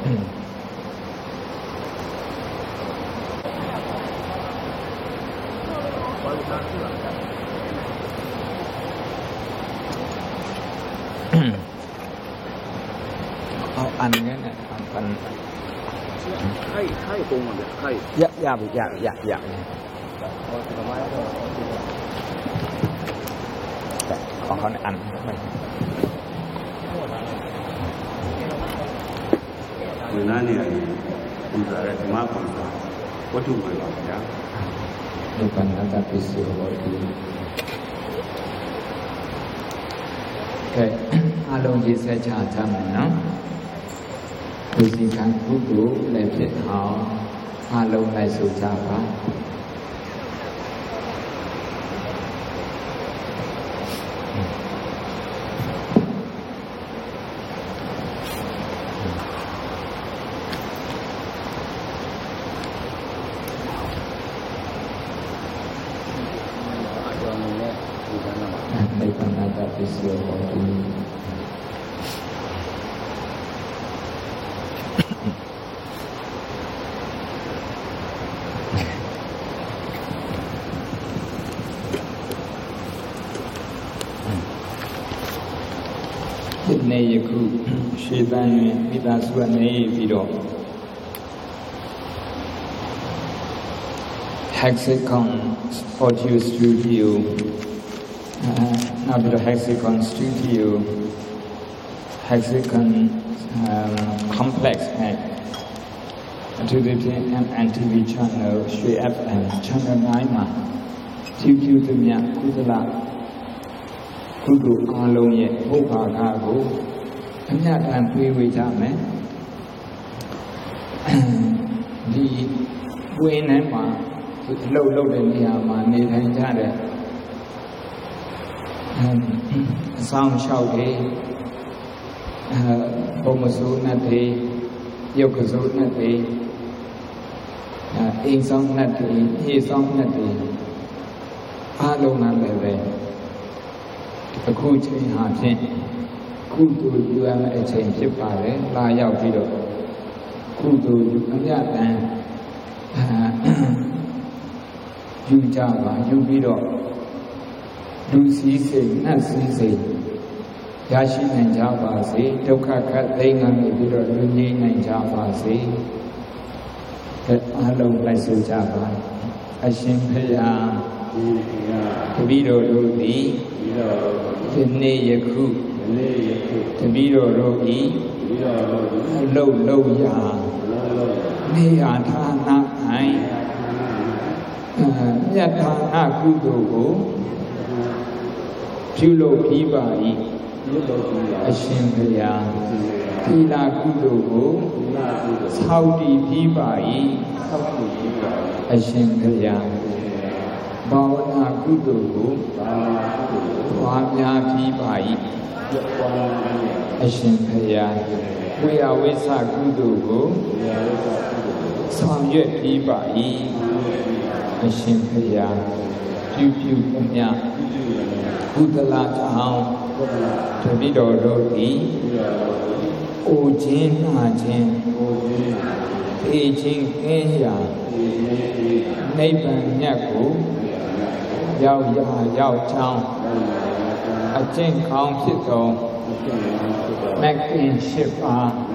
เอาอันนี้เนี่ยอันไข่ตรงมันเนี่ยไข่ยากของเขาเนี่ยอันอยู่นั่นเนี่ยပူဇော်တဲ့ဓမ္မပူဇော်ဝတ္ထုပဲပါဗျာနိဗ္ဗာန်တပစ္စယောဟောတိကဲအလုံးကြီးဆက်ချထားမယ်နော်ဒီစီခံကုသိုလ်လည်းဖြစ်အောင်အလုံးလိုက်ဆိုကြပါနိဗ္ဗာန်တပစ္စယောဟောတိဒီနေ့ယခုရွှေတန်းရင်မိသားစုကနေပြီးတော့ Hexagon Audio Studio နောက်ပြီးတော့ Hexagon Studio Hexagon Complex နဲ့အထူးသဖြင့် MNTV Channel ရွှေ FM Channel 9မှာကြည့်ကြည့်သမျှကုသလကုသိုလ်အားလုံးရဲ့ဘုရားကားကိုအမြတ်တမ်းပေးဝေကြမယ်ဒီဝင်းထဲမှာလှုပ်တဲ့နေရာမှာနေထိုင်ကြတဲ့အဆောင်လျှောက်တွေဘုံမစိုးနဲ့တွေရုပ်ကစိုးနဲ့တွေအိမ်ဆောင်နဲ့တွေမြေဆောင်နဲ့တွေအားလုံးကလည်းပဲအခုချိန်ဟာဖြင့်ကုသိုလ်ပြုရမယ့်အချိန်ဖြစ်ပါတယ်လာရောက်ပြီးတော့ကုသိုလ်အမြတ်တမ်းယူကြပါယူပြီးတော့လူစည်းစိမ်နတ်စည်းစိမ်ရရှိနိုင်ကြပါစေဒုက္ခခတ်သိမ်းကနေပြီးတော့လူငြိမ်းနိုင်ကြပါစေအားလုံးလိုက်ဆိုကြပါအရှင်ဘုရားတပည့်တော်တို့သည်ဒီနေ့ယခုတပည့်တော်တို့၏အလုံးလုံးရာနေရာဌာန၌မြတ်ဌာနကုသိုလ်ကိုပြုလုပ်ပြီးပါ၏အရှင်ဘုရားသီလကုသိုလ်ကိုဆောက်တည်ပြီးပါ၏အရှင်ဘုရားဘာဝနာကုသိုလ်ကိုပွားများပြီးပါ၏အရှင်ဘုရားဝိယဝိသကုသိုလ်ကိုဆောင်ရွက်ပြီးပါ၏အရှင်ဘုရားပြုသမျှကုသလကြောင့်တပည့်တော်တို့သည်အိုခြင်းနှာခြင်းအေခြင်းကင်းရာနိဗ္ဗာန်မြတ်ကိုရောက်ချောင်းအကျင့်ကောင်းဖြစ်သောမဂ်ကင်ရှိပါ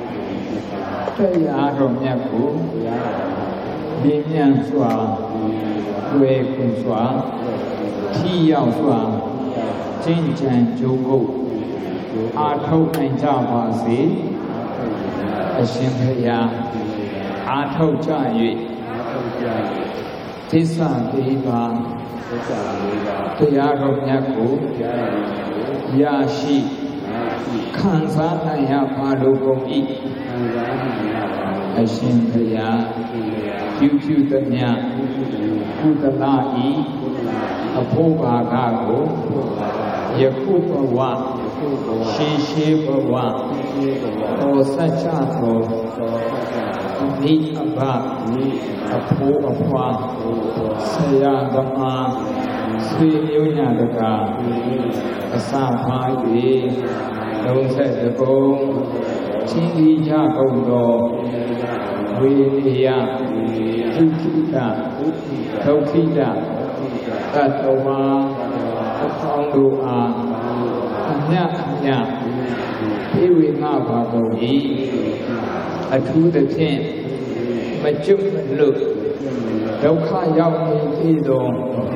တရားတော်မြတ်ကိုမြင်မြန်စွာတွေ့ခုစွာထိရောက်စွာကျင့်ကြံကြိုးကုပ်အားထုတ်နိုင်ကြပါစေအရှင်ဘုရားအားထုတ်ကြ၍သစ္စာလေးပါးတရားတော်မြတ်ကိုရရှိခံစားနိုင်ရပါလိုကုန်၏အရှင်ဘုရားပြုသမျှကုသလဤအဖို့ဘာကကိုယခုဘဝရှေးဘဝသောစัจ जा သောအမိအဘအဖို့အဖွာဆရာသမားဆွေမျိုးညာတကာအစပါ၍လုံးဆက်တကုံချင်းဤကြကုန်သောဝိရိယဒုက္ခိတဒုက္ခိတတတဝါအပေါင်းတို့အားအမြတ်ပြေဝေငါပါကုန်၏အထူးသဖြင့်မကျွတ်လို့ဒုက္ခရောက်နေသေးသော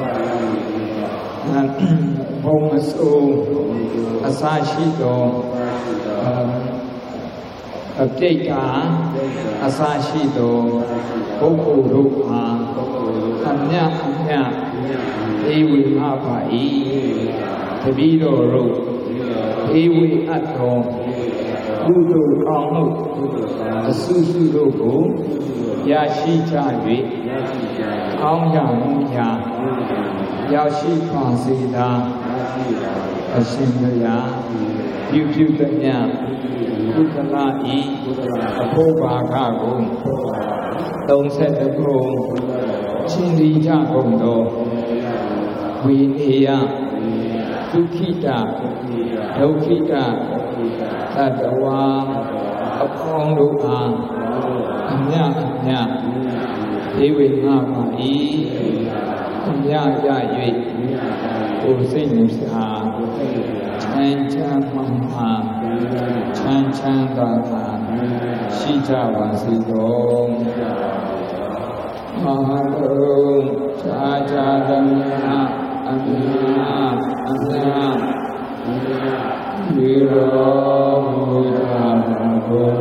ဘုံမဆိုးအစာရှိသောအပြိတ်ကအစာရှိသောပုဂ္ဂိုလ်တို့အားအမြတ်ဧဝိမပါ၏တပည့်တော်တို့ဧဝိအပ်သောကုသိုလ်ကောင်းမှုအစုစုတို့ကိုရရှိကြ၍ကောင်းရာမှုရာရောက်ရှိပါစေသာအရှင်ဘုရားပြုသမျှကုသလဤအဖို့ပါကကို31ခုချင်းဒီကြကုန်သောဝိနေယဒုက္ခိတဒုက္ခိတသတ္တဝါအပေါင်းတို့အားအမြတ်ဧဝိငါပါ၏အမြတ်ရ၍ကိုယ်စိတ်နှစာချမ်းမှန်မှချမ်းသာသာရှိကြပါစေသောမဟာဘုရားသာသမယအမြတ်ဒီရောဘုရားဘု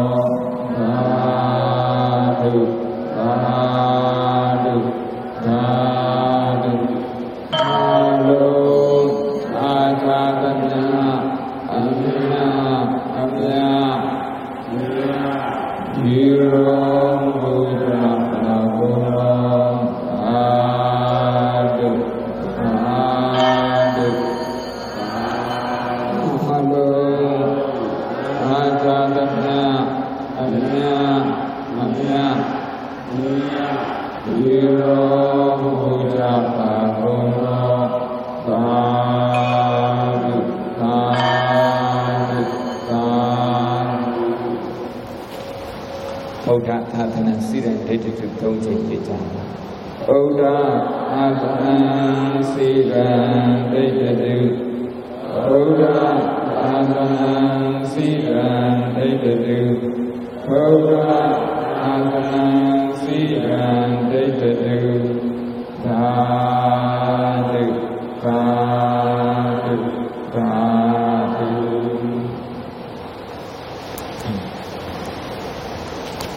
ရားသာဓုသာဓုသာဓုအာလောသာသမယအမြတ်ဒီရောဘုရားဘုရားသာဓုသာဓုမလောသာသမယအမြတ်ဒီရောဘုရားဘုရားသာဓုသာဓုသာဗုဒ္ဓသာသနာစိရဒိဋ္ဌိသုံးချိန်ပြကြပါဗုဒ္ဓသာသနာစိရဒိဋ္ဌိဗုဒ္ဓသာသနာစိရဒိဋ္ဌိဗုဒ္ဓသာသနာစိရဒိဋ္ဌိသာဓုသာဓုသာ